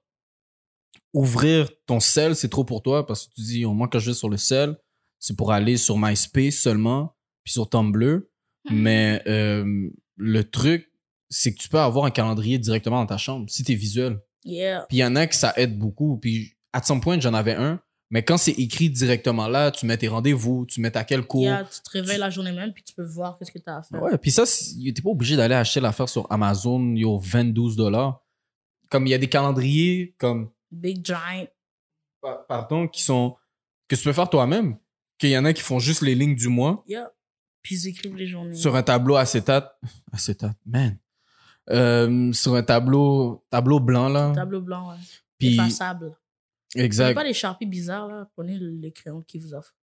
ouvrir ton cell, c'est trop pour toi parce que tu dis, au moins quand je vais sur le cell, c'est pour aller sur MySpace seulement puis sur Tumblr. Mm-hmm. Mais euh, le truc, c'est que tu peux avoir un calendrier directement dans ta chambre si t'es visuel. Yeah. Puis il y en a que ça aide beaucoup. Puis à some point, j'en avais un. Mais quand c'est écrit directement là, tu mets tes rendez-vous, tu mets à quel cours. Yeah, tu te réveilles tu... la journée même, puis tu peux voir qu'est-ce que tu as à faire. Ouais, puis ça, t'es pas obligé d'aller acheter l'affaire sur Amazon, yo, vingt-deux dollars. Comme il y a des calendriers comme... Big Giant. Pardon, qui sont... que tu peux faire toi-même. Qu'il y en a qui font juste les lignes du mois. Yeah. Puis ils écrivent les journées. Sur un tableau acétate. Acétate, man. Euh, sur un tableau, tableau blanc, là. Un tableau blanc, ouais. Puis... effaçable. Exact. Prenez pas des Sharpies bizarres, là. Prenez les crayons qu'ils vous offrent.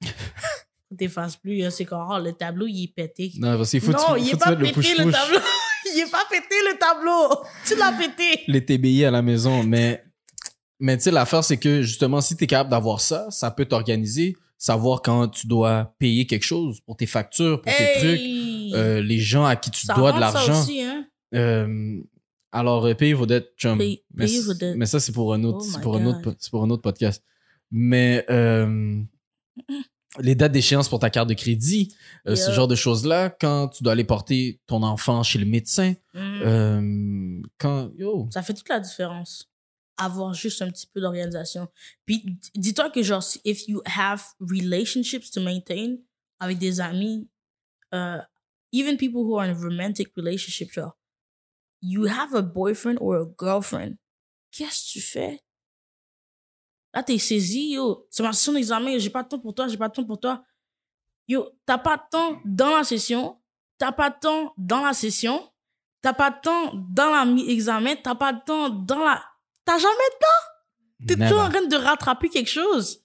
On t'efface plus. Hein. C'est quand oh, le tableau, il est pété. Non, parce qu'il faut non, tu, il faut est pas le pété, le tableau. Il est pas pété, le tableau. Tu l'as pété. Les T B I à la maison. Mais, mais tu sais, l'affaire, c'est que, justement, si t'es capable d'avoir ça, ça peut t'organiser. Savoir quand tu dois payer quelque chose pour tes factures, pour hey! tes trucs. Euh, les gens à qui tu ça dois de l'argent. Ça aussi, hein? Euh, alors, euh, payer vos dettes, chum. Pay, mais, payer vos dettes. mais ça, c'est pour un autre, oh c'est pour un autre, c'est pour un autre podcast. Mais, euh, les dates d'échéance pour ta carte de crédit, euh, yeah. ce genre de choses-là, quand tu dois aller porter ton enfant chez le médecin, mm. euh, quand, yo. Ça fait toute la différence. Avoir juste un petit peu d'organisation. Puis, dis-toi que genre, if you have relationships to maintain avec des amis, uh, even people who are in a romantic relationship, genre, you have a boyfriend or a girlfriend. Qu'est-ce que tu fais? Là, t'es saisi, yo. C'est ma session d'examen, j'ai pas de temps pour toi, j'ai pas de temps pour toi. Yo, t'as pas de temps dans la session, t'as pas de temps dans la session, t'as pas de temps dans l'examen, t'as pas de temps dans la... T'as jamais de temps? T'es toujours en train de rattraper quelque chose.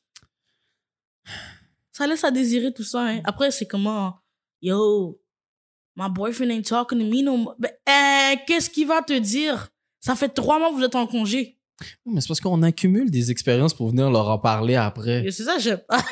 Ça laisse à désirer tout ça, hein. Après, c'est comment... Yo... My boyfriend ain't talking to me no more. Ben, euh, qu'est-ce qu'il va te dire? Ça fait trois mois que vous êtes en congé. Mais c'est parce qu'on accumule des expériences pour venir leur en parler après. Et c'est ça, je parle.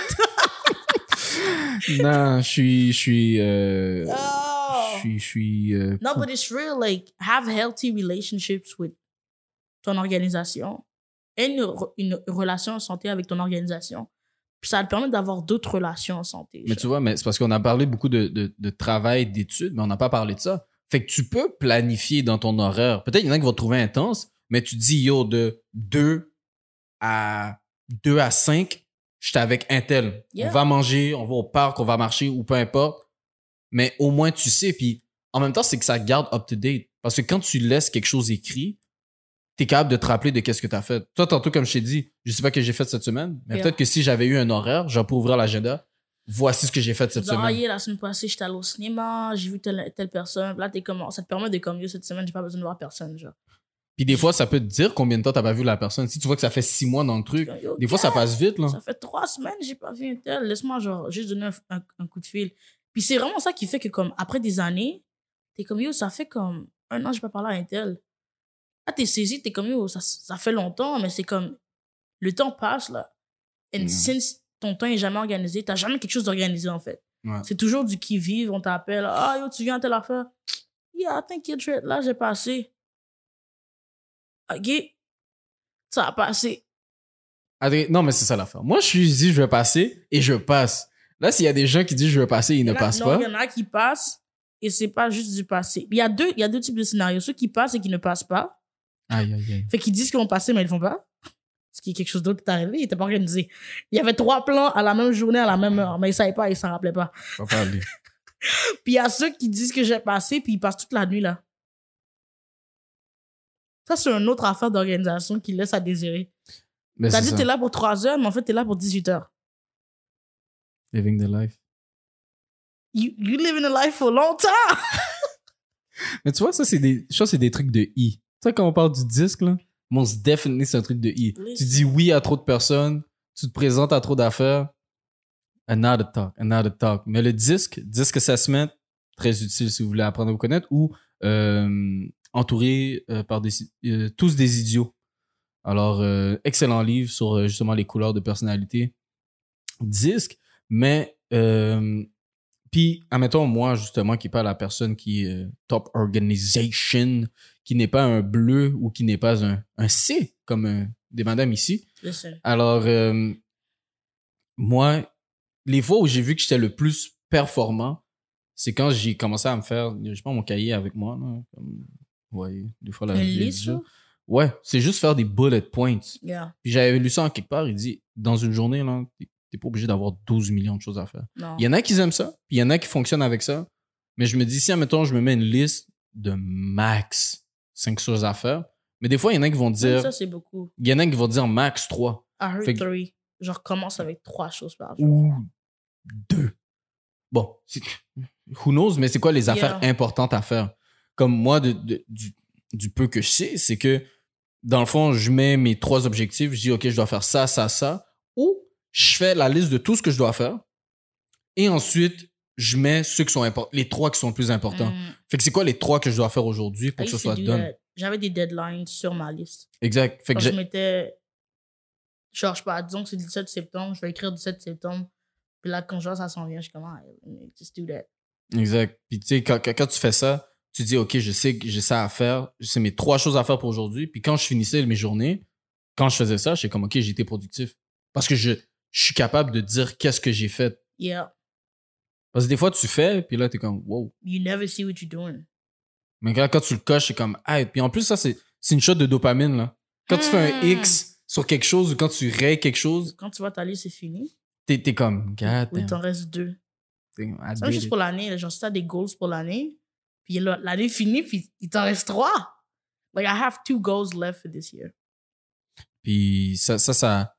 Non, je suis, je suis, euh, oh. je suis, je suis. Euh, no, but it's real. Like, have healthy relationships with ton organisation et une, une relation en santé avec ton organisation. Puis ça te permet d'avoir d'autres relations en santé. Mais genre. Tu vois, mais c'est parce qu'on a parlé beaucoup de, de, de travail, d'études, mais on n'a pas parlé de ça. Fait que tu peux planifier dans ton horaire. Peut-être qu'il y en a qui vont te trouver intense, mais tu dis, yo, de deux à cinq, j'étais avec un tel. Yeah. On va manger, on va au parc, on va marcher ou peu importe. Mais au moins, tu sais. Puis en même temps, c'est que ça garde up-to-date. Parce que quand tu laisses quelque chose écrit, t'es capable de te rappeler de qu'est-ce que t'as fait. Toi, tantôt, comme je t'ai dit, je sais pas ce que j'ai fait cette semaine, mais yeah. peut-être que si j'avais eu un horaire, j'aurais pu ouvrir l'agenda. Voici ce que j'ai fait cette Genre, semaine. Yeah, la semaine passée, j'étais allé au cinéma, j'ai vu telle, telle personne. Là, t'es comme, ça te permet de comme, yo, cette semaine, j'ai pas besoin de voir personne, genre. Puis des fois, ça peut te dire combien de temps t'as pas vu la personne. Si tu vois que ça fait six mois dans le truc, yo, des fois, ça passe vite, là. Ça fait trois semaines, j'ai pas vu un tel. Laisse-moi, genre, juste donner un, un, un coup de fil. Puis c'est vraiment ça qui fait que, comme, après des années, t'es comme, yo, ça fait comme un an, j'ai pas parlé à un tel. Là, t'es saisi, t'es comme, yo, ça, ça fait longtemps, mais c'est comme, le temps passe, là. And mm. since ton temps est jamais organisé, t'as jamais quelque chose d'organisé, en fait. Ouais. C'est toujours du qui-vive, on t'appelle, ah, yo, tu viens à telle affaire? Yeah, t'inquiète, là, j'ai passé. OK, ça a passé. Attends, non, mais c'est ça l'affaire. Moi, je suis dit, je vais passer et je passe. Là, s'il y a des gens qui disent, je vais passer, ils ne là, passent non, pas. Il y en a qui passent et c'est pas juste du passé. Il y a deux, il y a deux types de scénarios. Ceux qui passent et qui ne passent pas. Aïe, aïe, aïe. Fait qu'ils disent qu'ils vont passer, mais ils le font pas. Ce qui est quelque chose d'autre qui est arrivé, il n'était pas organisé. Il y avait trois plans à la même journée, à la même heure, mais ils ne savaient pas, ils ne s'en rappelaient pas. Pas parler. Puis il y a ceux qui disent que j'ai passé, puis ils passent toute la nuit là. Ça, c'est une autre affaire d'organisation qui laisse à désirer. T'as dit que t'es là pour trois heures, mais en fait, t'es là pour dix-huit heures. Living the life. You, you living the life for a long time. Mais tu vois, ça, c'est des, je pense que c'est des trucs de I. Tu sais, quand on parle du disque, là, most definitely, c'est un truc de I. Oui. Tu dis oui à trop de personnes, tu te présentes à trop d'affaires. Another talk, another talk. Mais le disque, disque assessment, très utile si vous voulez apprendre à vous connaître, ou euh, entouré euh, par des, euh, tous des idiots. Alors, euh, excellent livre sur euh, justement les couleurs de personnalité. Disque, mais euh, puis, admettons, moi, justement, qui n'est pas la personne qui est euh, top organization, qui n'est pas un bleu ou qui n'est pas un, un C, comme euh, des madames ici. Listen. Alors, euh, moi, les fois où j'ai vu que j'étais le plus performant, c'est quand j'ai commencé à me faire, je sais pas, mon cahier avec moi. Là, comme, ouais, des fois, la Une j'ai liste, dit ça. là? Ouais, c'est juste faire des bullet points. Yeah. Puis j'avais lu ça en quelque part, il dit, dans une journée, là, t'es- t'es pas obligé d'avoir douze millions de choses à faire. Non. Il y en a qui aiment ça, puis il y en a qui fonctionnent avec ça. Mais je me dis, si, admettons, je me mets une liste de max cinq choses à faire, mais des fois, il y en a qui vont Même dire, ça, c'est beaucoup. il y en a qui vont dire max trois I heard Fait que- three. Genre, commence avec trois choses par jour. ou deux. Bon, c'est- who knows, mais c'est quoi les affaires Yeah. importantes à faire? Comme moi, de, de- du, du peu que je sais, c'est que dans le fond, je mets mes trois objectifs, je dis, OK, je dois faire ça, ça, ça, ou je fais la liste de tout ce que je dois faire, et ensuite, je mets ceux qui sont importants, les trois qui sont le plus importants. Mm. Fait que c'est quoi les trois que je dois faire aujourd'hui pour I que ce used to soit do done? that. J'avais des deadlines sur ma liste. Exact. Fait que Quand je j'ai- mettais, genre, je sais pas, disons que c'est le dix-sept septembre, je vais écrire dix-sept septembre. Puis là, quand je vois ça s'en vient, je suis comme, ah, just do that. Exact. Puis tu sais, quand, quand, quand tu fais ça, tu dis, OK, je sais que j'ai ça à faire, c'est mes trois choses à faire pour aujourd'hui. Puis quand je finissais mes journées, quand je faisais ça, j'étais comme, OK, j'ai été productif. Parce que je, je suis capable de dire qu'est-ce que j'ai fait. Yeah. Parce que des fois, tu fais, puis là, t'es comme, wow. You never see what you're doing. Mais quand, quand tu le coches, c'est comme, ah, puis en plus, ça, c'est, c'est une shot de dopamine, là. Quand tu fais un Hmm. X sur quelque chose ou quand tu rayes quelque chose, Quand tu vois ta liste, c'est fini. t'es, t'es comme, God Ou il t'en damn. reste deux. T'es comme, I C'est même did juste it. pour l'année. là. Genre, si t'as des goals pour l'année, puis là, l'année finit, puis il t'en reste trois. Like, I have two goals left for this year. Puis ça, ça, ça...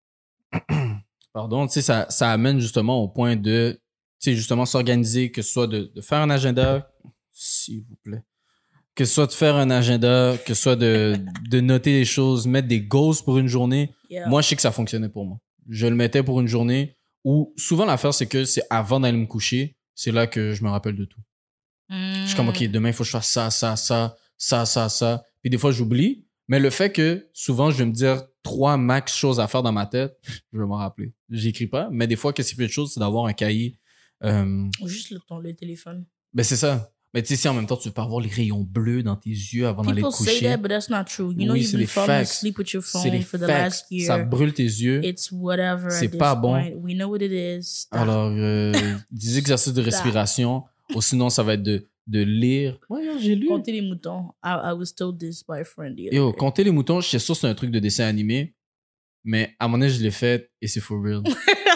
Pardon, tu sais, ça, ça amène justement au point de, tu sais, justement s'organiser, que ce soit de, de faire un agenda, s'il vous plaît, que ce soit de faire un agenda, que ce soit de, de noter les choses, mettre des goals pour une journée. Yeah. Moi, je sais que ça fonctionnait pour moi. Je le mettais pour une journée où, souvent, l'affaire, c'est que c'est avant d'aller me coucher, c'est là que je me rappelle de tout. Je suis comme, OK, demain, il faut que je fasse ça, ça, ça, ça, ça, ça. Puis des fois, j'oublie. Mais le fait que souvent, je vais me dire trois max choses à faire dans ma tête, je vais m'en rappeler. J'écris pas. Mais des fois, qu'est-ce qui fait de choses, c'est d'avoir un cahier. Euh, Ou juste le, ton, le téléphone. ben, c'est ça. Mais tu sais, si en même temps, tu veux pas avoir les rayons bleus dans tes yeux avant d'aller te People say coucher. that, but that's not true. You know, Oui, you've c'est been des falling facts. asleep with your C'est phone des for the facts. last year. Ça brûle tes yeux. It's whatever. C'est at this pas bon. point. We know what it is. Stop. Alors, euh, des exercices de respiration. Ou sinon, ça va être de, de lire. Ouais, j'ai lu. Compter les moutons. I, I was told this by a friend. the other Yo, day. compter les moutons, je suis sûr que c'est un truc de dessin animé. Mais à mon âge, je l'ai fait et c'est for real.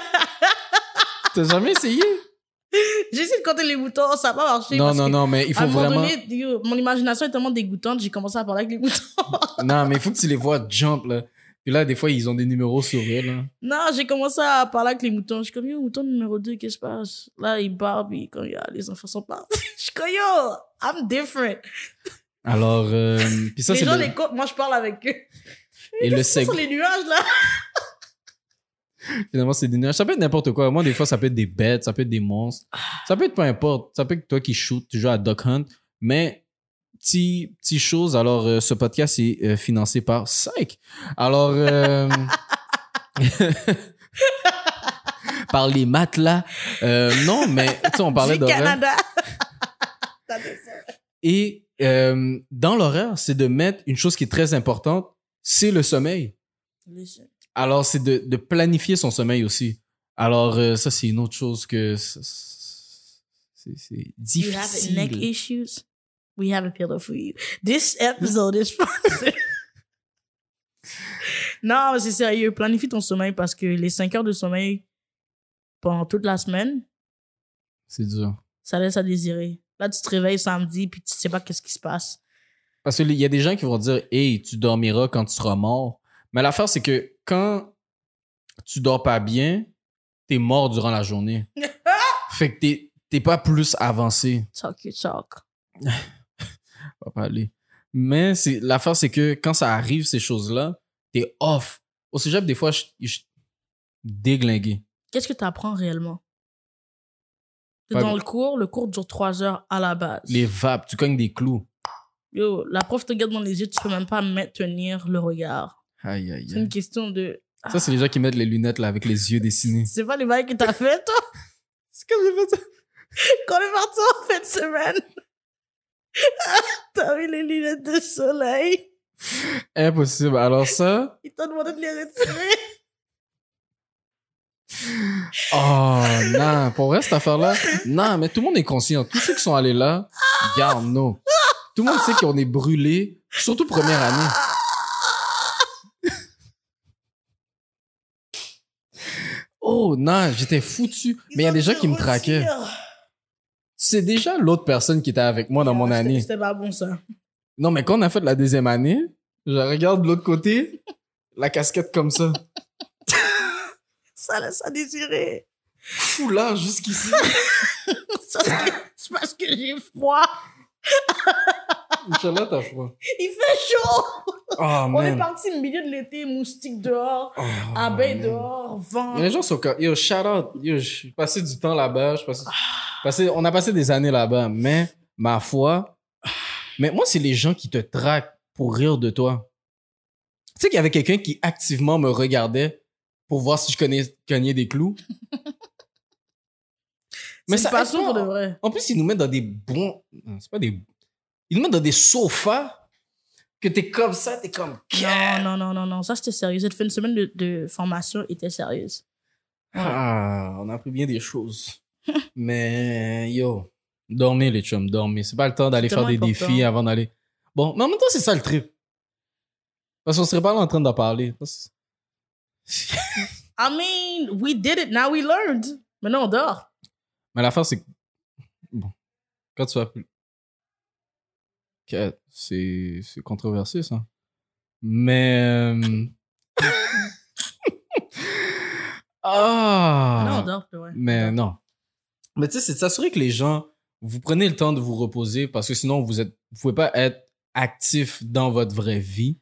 T'as jamais essayé? J'ai essayé de compter les moutons, ça n'a pas marché. Non, parce non, que non, mais il à faut un moment vraiment... donné, yo, mon imagination est tellement dégoûtante, j'ai commencé à parler avec les moutons. Non, mais il faut que tu les vois jump, là. Puis là, des fois, ils ont des numéros sur eux, là. Non, j'ai commencé à parler avec les moutons. Je suis comme, yo, mouton numéro deux, qu'est-ce qui se passe? Là, ils parlent, puis quand y a, les enfants sont partis. Je suis comme, yo, I'm different. Alors, euh, puis ça, les c'est gens le... les comptent, moi, je parle avec eux. Et le C'est seg... sur les nuages, là. Finalement, c'est des nuages. Ça peut être n'importe quoi. Moi, des fois, ça peut être des bêtes, ça peut être des monstres. Ça peut être peu importe. Ça peut être toi qui shoot, tu joues à Duck Hunt. Mais, petit, petit chose. Alors, euh, ce podcast est euh, financé par Psych. Alors, euh... par les matelas. Euh, non, mais, tu sais, on parlait Du d'horaire. Canada. T'as dit ça. Et euh, dans l'horaire, c'est de mettre une chose qui est très importante, c'est le sommeil. Listen. Alors, c'est de, de planifier son sommeil aussi. Alors, euh, ça, c'est une autre chose que c'est, c'est You have neck difficile. issues? We have a pillow for you. This episode is sponsored. Non, mais c'est sérieux. Planifie ton sommeil parce que les cinq heures de sommeil pendant toute la semaine, C'est dur. ça laisse à désirer. Là, tu te réveilles samedi puis tu sais pas qu'est-ce qui se passe. Parce qu'il y a des gens qui vont dire « Hey, tu dormiras quand tu seras mort. » Mais l'affaire, c'est que quand tu dors pas bien, t'es mort durant la journée. Fait que t'es, t'es pas plus avancé. Talk your talk. Va pas aller. Mais c'est, l'affaire, c'est que quand ça arrive, ces choses-là, t'es off. Au cégep, des fois, je suis déglingué. Qu'est-ce que tu apprends réellement? T'es Pas dans gros. le cours, le cours dure trois heures à la base. Les vapes, tu cognes des clous. Yo, la prof te regarde dans les yeux, tu peux même pas maintenir le regard. Aïe, aïe, C'est une aïe. question de... Ça, c'est les gens qui mettent les lunettes là avec les yeux dessinés. C'est pas les bails que t'as fait, toi? C'est comme j'ai fait ça. Quand on est parti en fin de semaine, t'as mis les lunettes de soleil. Impossible. Alors ça... Ils t'ont demandé de les retirer. Oh, non. Pour vrai, cette affaire-là... Non, mais tout le monde est conscient. Tous ceux qui sont allés là, garde, non. Tout le monde sait qu'on est brûlé, surtout première année. Oh, non, j'étais foutu. Mais il y a des gens qui me traquaient. C'est déjà l'autre personne qui était avec moi dans mon C'était- année. C'était pas bon, ça. Non, mais quand on a fait la deuxième année, je regarde de l'autre côté, la casquette comme ça. Ça laisse à désirer. Foulard jusqu'ici. Ça, c'est- C'est parce que j'ai froid. Inch'Allah, t'as froid. Il fait chaud. Oh, On est man. parti au milieu de l'été, moustiques dehors, Oh, abeilles man. dehors, vent. Les gens sont comme, yo, shout out. Yo, je suis passé du temps là-bas. Je suis passé, passé- on a passé des années là-bas. Mais, ma foi, mais moi, c'est les gens qui te traquent pour rire de toi. Tu sais qu'il y avait quelqu'un qui activement me regardait pour voir si je connais, cognais des clous. Mais c'est pas aide sûr pour de vrai. En plus, ils nous mettent dans des bons. Non, c'est pas des. Ils nous mettent dans des sofas que t'es comme ça, t'es comme. Non, non, non, non, non. Ça, c'était sérieux. Cette fin de semaine de, de formation était sérieuse. Ouais. Ah, on a appris bien des choses. Mais yo, dormez les chums, dormez. C'est pas le temps d'aller C'est faire des tellement important. défis avant d'aller. Bon, mais en même temps, c'est ça le trip. Parce qu'on serait pas là en train d'en parler. I mean, we did it. Now we learned. Maintenant, on dort. Mais l'affaire, c'est que. Bon. Quand tu vas plus. Que- C'est c'est controversé, ça. Mais. euh, ah! Non, on dort, plus, ouais. Mais non. Mais tu sais, c'est de s'assurer que les gens, vous prenez le temps de vous reposer parce que sinon, vous êtes, vous pouvez pas être actif dans votre vraie vie.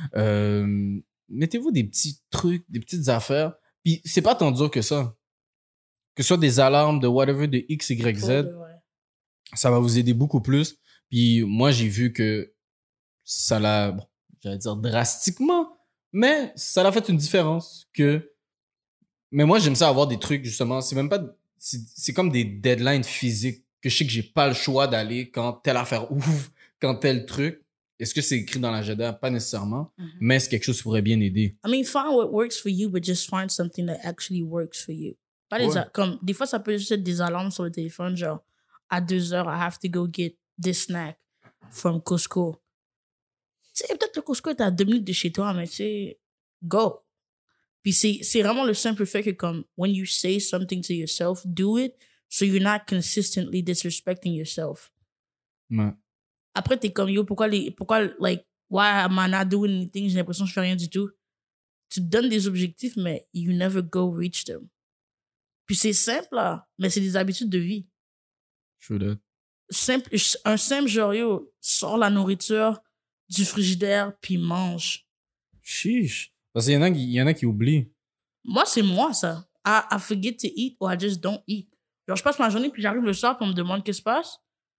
Euh, mettez-vous des petits trucs, des petites affaires. Puis c'est pas tant dur que ça. Que ce soit des alarmes de whatever, de X, Y, Pour de Z, vrai. ça va vous aider beaucoup plus. Puis moi, j'ai vu que ça l'a, bon, j'allais dire drastiquement, mais ça l'a fait une différence que. Mais moi, j'aime ça avoir des trucs, justement. C'est même pas. C'est c'est comme des deadlines physiques que je sais que j'ai pas le choix d'aller quand telle affaire ouvre, quand tel truc. Est-ce que c'est écrit dans l'agenda? Pas nécessairement. Mhm. Mais c'est quelque chose qui pourrait bien aider. I mean, find what works for you, but just find something that actually works for you. Pas les Ouais. a- comme, des fois, ça peut juste être des alarmes sur le téléphone, genre, à deux heures, I have to go get this snack from Costco. Tu sais, peut-être le Costco est à deux minutes de chez toi, mais tu sais, go. Puis c'est c'est vraiment le simple fait que, comme, when you say something to yourself, do it, so you're not consistently disrespecting yourself. Ouais. Après, t'es comme, yo, pourquoi, les, pourquoi, like, why am I not doing anything? J'ai l'impression que je fais rien du tout. Tu te donnes des objectifs, mais you never go reach them. Puis c'est simple, là, mais c'est des habitudes de vie. True that. Simple, un simple genre, yo, sors la nourriture du frigidaire, puis mange. Chiche. Parce qu'il y en a qui, il y en a qui oublient. Moi, c'est moi, ça. I, I forget to eat or I just don't eat. Genre, je passe ma journée, puis j'arrive le soir, puis on me demande qu'est-ce qui se passe.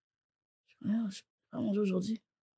Je ne vais pas manger aujourd'hui.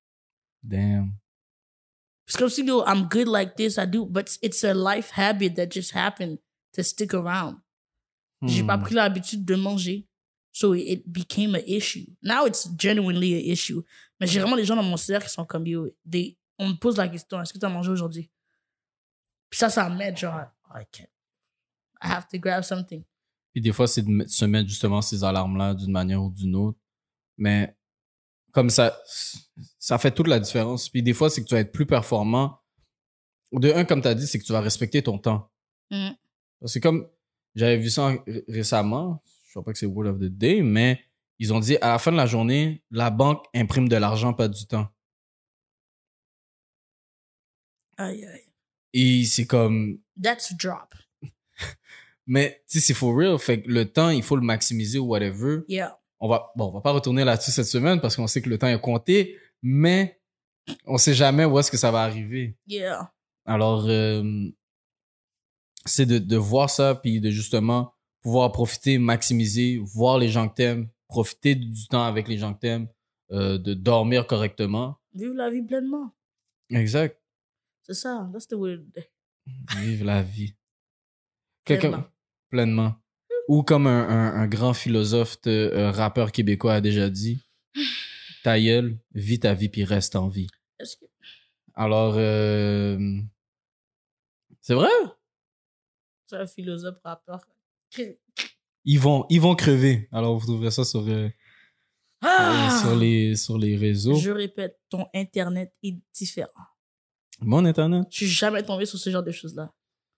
Damn. C'est comme si, yo, I'm good like this, I do, but it's a life habit that just happened to stick around. J'ai pas Hmm. pris l'habitude de manger. So it became an issue. Now it's genuinely an issue. Mais j'ai vraiment des gens dans mon cercle qui sont comme, yo, des, on me pose la question, est-ce que tu as mangé aujourd'hui? Puis ça, ça m'aide, genre, I can't. I have to grab something. Puis des fois, c'est de met- se mettre justement ces alarmes-là d'une manière ou d'une autre. Mais comme ça, ça fait toute la différence. Puis des fois, c'est que tu vas être plus performant. De un, comme tu as dit, c'est que tu vas respecter ton temps. Mm. C'est comme, j'avais vu ça ré- récemment, je sais pas que c'est Word of the Day, mais ils ont dit à la fin de la journée, la banque imprime de l'argent, pas du temps. Aïe, aïe. Et c'est comme, That's a drop. Mais, tu sais, c'est for real. Fait que le temps, il faut le maximiser ou whatever. Yeah. On va, bon, on va pas retourner là-dessus cette semaine parce qu'on sait que le temps est compté, mais on sait jamais où est-ce que ça va arriver. Yeah. Alors, euh, c'est de, de voir ça, puis de justement pouvoir profiter, maximiser, voir les gens que t'aimes, profiter du temps avec les gens que t'aimes, euh, de dormir correctement. Vivre la vie pleinement. Exact. C'est ça. That's the way. Vivre la vie. Pleinement. Quelqu'un, pleinement. Ou comme un, un, un grand philosophe, de, un rappeur québécois a déjà dit, ta gueule, vis ta vie puis reste en vie. Est-ce que... Alors, euh, c'est vrai? C'est un philosophe rappeur. Ils vont, ils vont crever. Alors, vous trouverez ça sur, euh, Ah! euh, sur, les, sur les réseaux. Je répète, ton Internet est différent. Mon Internet, Je suis jamais tombé sur ce genre de choses-là.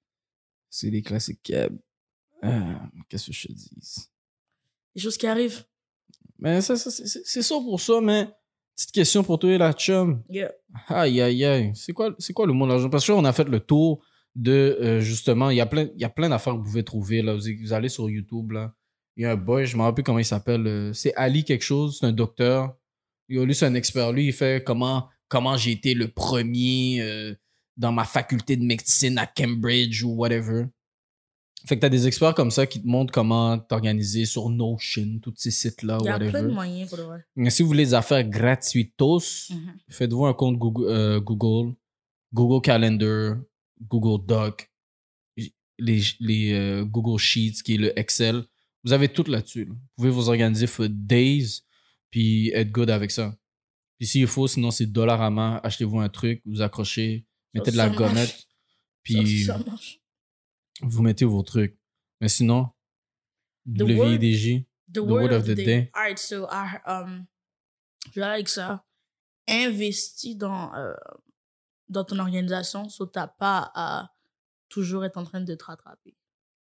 c'est les classiques câbles. Euh, Qu'est-ce que je te dis? Des choses qui arrivent. Mais ça, ça, c'est c'est ça pour ça, mais petite question pour toi et la chum. Yeah. Aïe, aïe, aïe. C'est quoi, c'est quoi le mot de l'argent? Parce que là, on a fait le tour de, euh, justement, il y a plein, il y a plein d'affaires que vous pouvez trouver, là. Vous, vous allez sur YouTube, là. Il y a un boy, je me rappelle plus comment il s'appelle. euh, c'est Ali quelque chose, c'est un docteur. Lui, c'est un expert. Lui, il fait comment, comment j'ai été le premier euh, dans ma faculté de médecine à Cambridge ou whatever. Fait que t'as des experts comme ça qui te montrent comment t'organiser sur Notion, tous ces sites-là, Il y a whatever. plein de moyens pour le voir. Mais si vous voulez des affaires gratuitos, Mhm. faites-vous un compte Google, euh, Google, Google Calendar, Google Doc, les, les euh, Google Sheets, qui est le Excel. Vous avez tout là-dessus. Là. Vous pouvez vous organiser for days, puis être good avec ça. Puis s'il faut, sinon c'est dollar à main, achetez-vous un truc, vous accrochez, mettez de la ça marche. gommette, puis Ça, ça marche. vous mettez vos trucs. Mais sinon, The W I D J, The, the word, word of the day. All right, so, I, um, je vais avec ça. Investis dans, euh, dans ton organisation, so t'as pas à toujours être en train de te rattraper.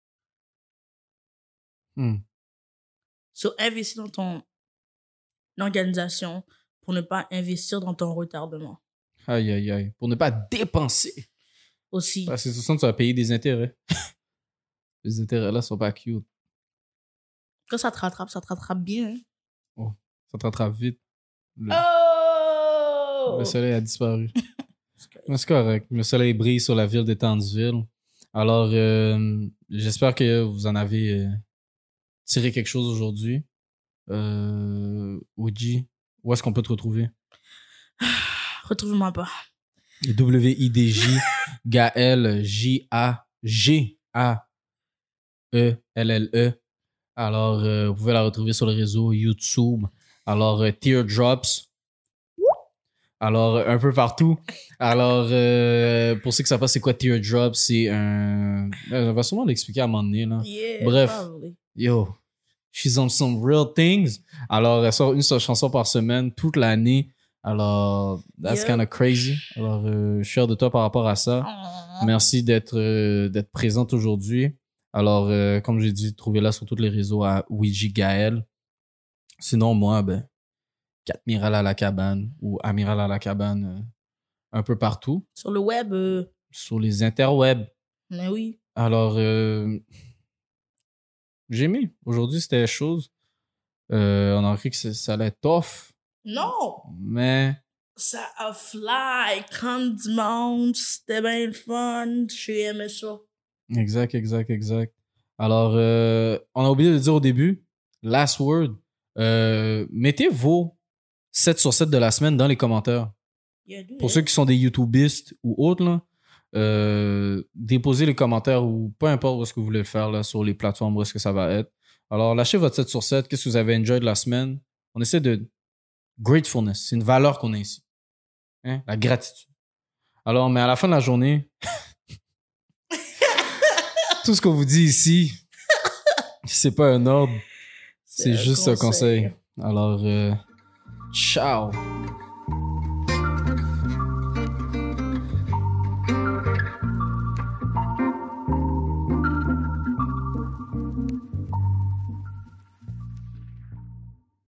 Hmm. So, investis dans ton organisation pour ne pas investir dans ton retardement. Aïe, aïe, aïe. Pour ne pas dépenser. Aussi. Parce que de toute façon, tu vas payer des intérêts. Les intérêts là sont pas cute. Quand ça te rattrape, ça te rattrape bien. Hein? Oh, ça te rattrape vite. Le, Oh! le soleil a disparu. Mais c'est correct. Le soleil brille sur la ville de Townsville. Alors, euh, j'espère que vous en avez euh, tiré quelque chose aujourd'hui. Euh, Ouji, où est-ce qu'on peut te retrouver? Retrouve-moi pas. W I D J, Gaël, J A G A E L L E. Alors, euh, vous pouvez la retrouver sur le réseau YouTube. Alors, euh, Teardrops. Alors, euh, un peu partout. Alors, euh, pour ceux qui ne savent pas c'est quoi Teardrops, c'est un... On va sûrement l'expliquer à un moment donné, là. Yeah, Bref. probably. Yo, she's on some real things. Alors, elle sort une seule chanson par semaine toute l'année. Alors, that's Yeah. kind of crazy. Alors, euh, je suis fier de toi par rapport à ça. Oh. Merci d'être euh, d'être présente aujourd'hui. Alors, euh, comme j'ai dit, trouvez-la sur tous les réseaux à Ouija Gaël. Sinon, moi, ben, Catmiral à la cabane ou Amiral à la cabane euh, un peu partout. Sur le web, euh, Sur les interwebs. mais oui. Alors, euh, j'ai aimé. Aujourd'hui, c'était chose. Euh, on a cru que ça ça allait être tough. Non! Mais, Ça a fly, quand dimanche, c'était bien le fun, j'ai aimé ça. exact, exact, exact. Alors, euh, on a oublié de dire au début, last word, euh, mettez vos sept sur sept de la semaine dans les commentaires. Yeah, do Pour it. ceux qui sont des YouTubistes ou autres, là, euh, déposez les commentaires ou peu importe où est-ce que vous voulez le faire là, sur les plateformes où est-ce que ça va être. Alors, lâchez votre sept sur sept. Qu'est-ce que vous avez enjoy de la semaine? On essaie de... Gratefulness, c'est une valeur qu'on a ici. Hein? La gratitude. Alors, mais à la fin de la journée, tout ce qu'on vous dit ici, c'est pas un ordre, c'est un juste un conseil. Alors, euh, ciao!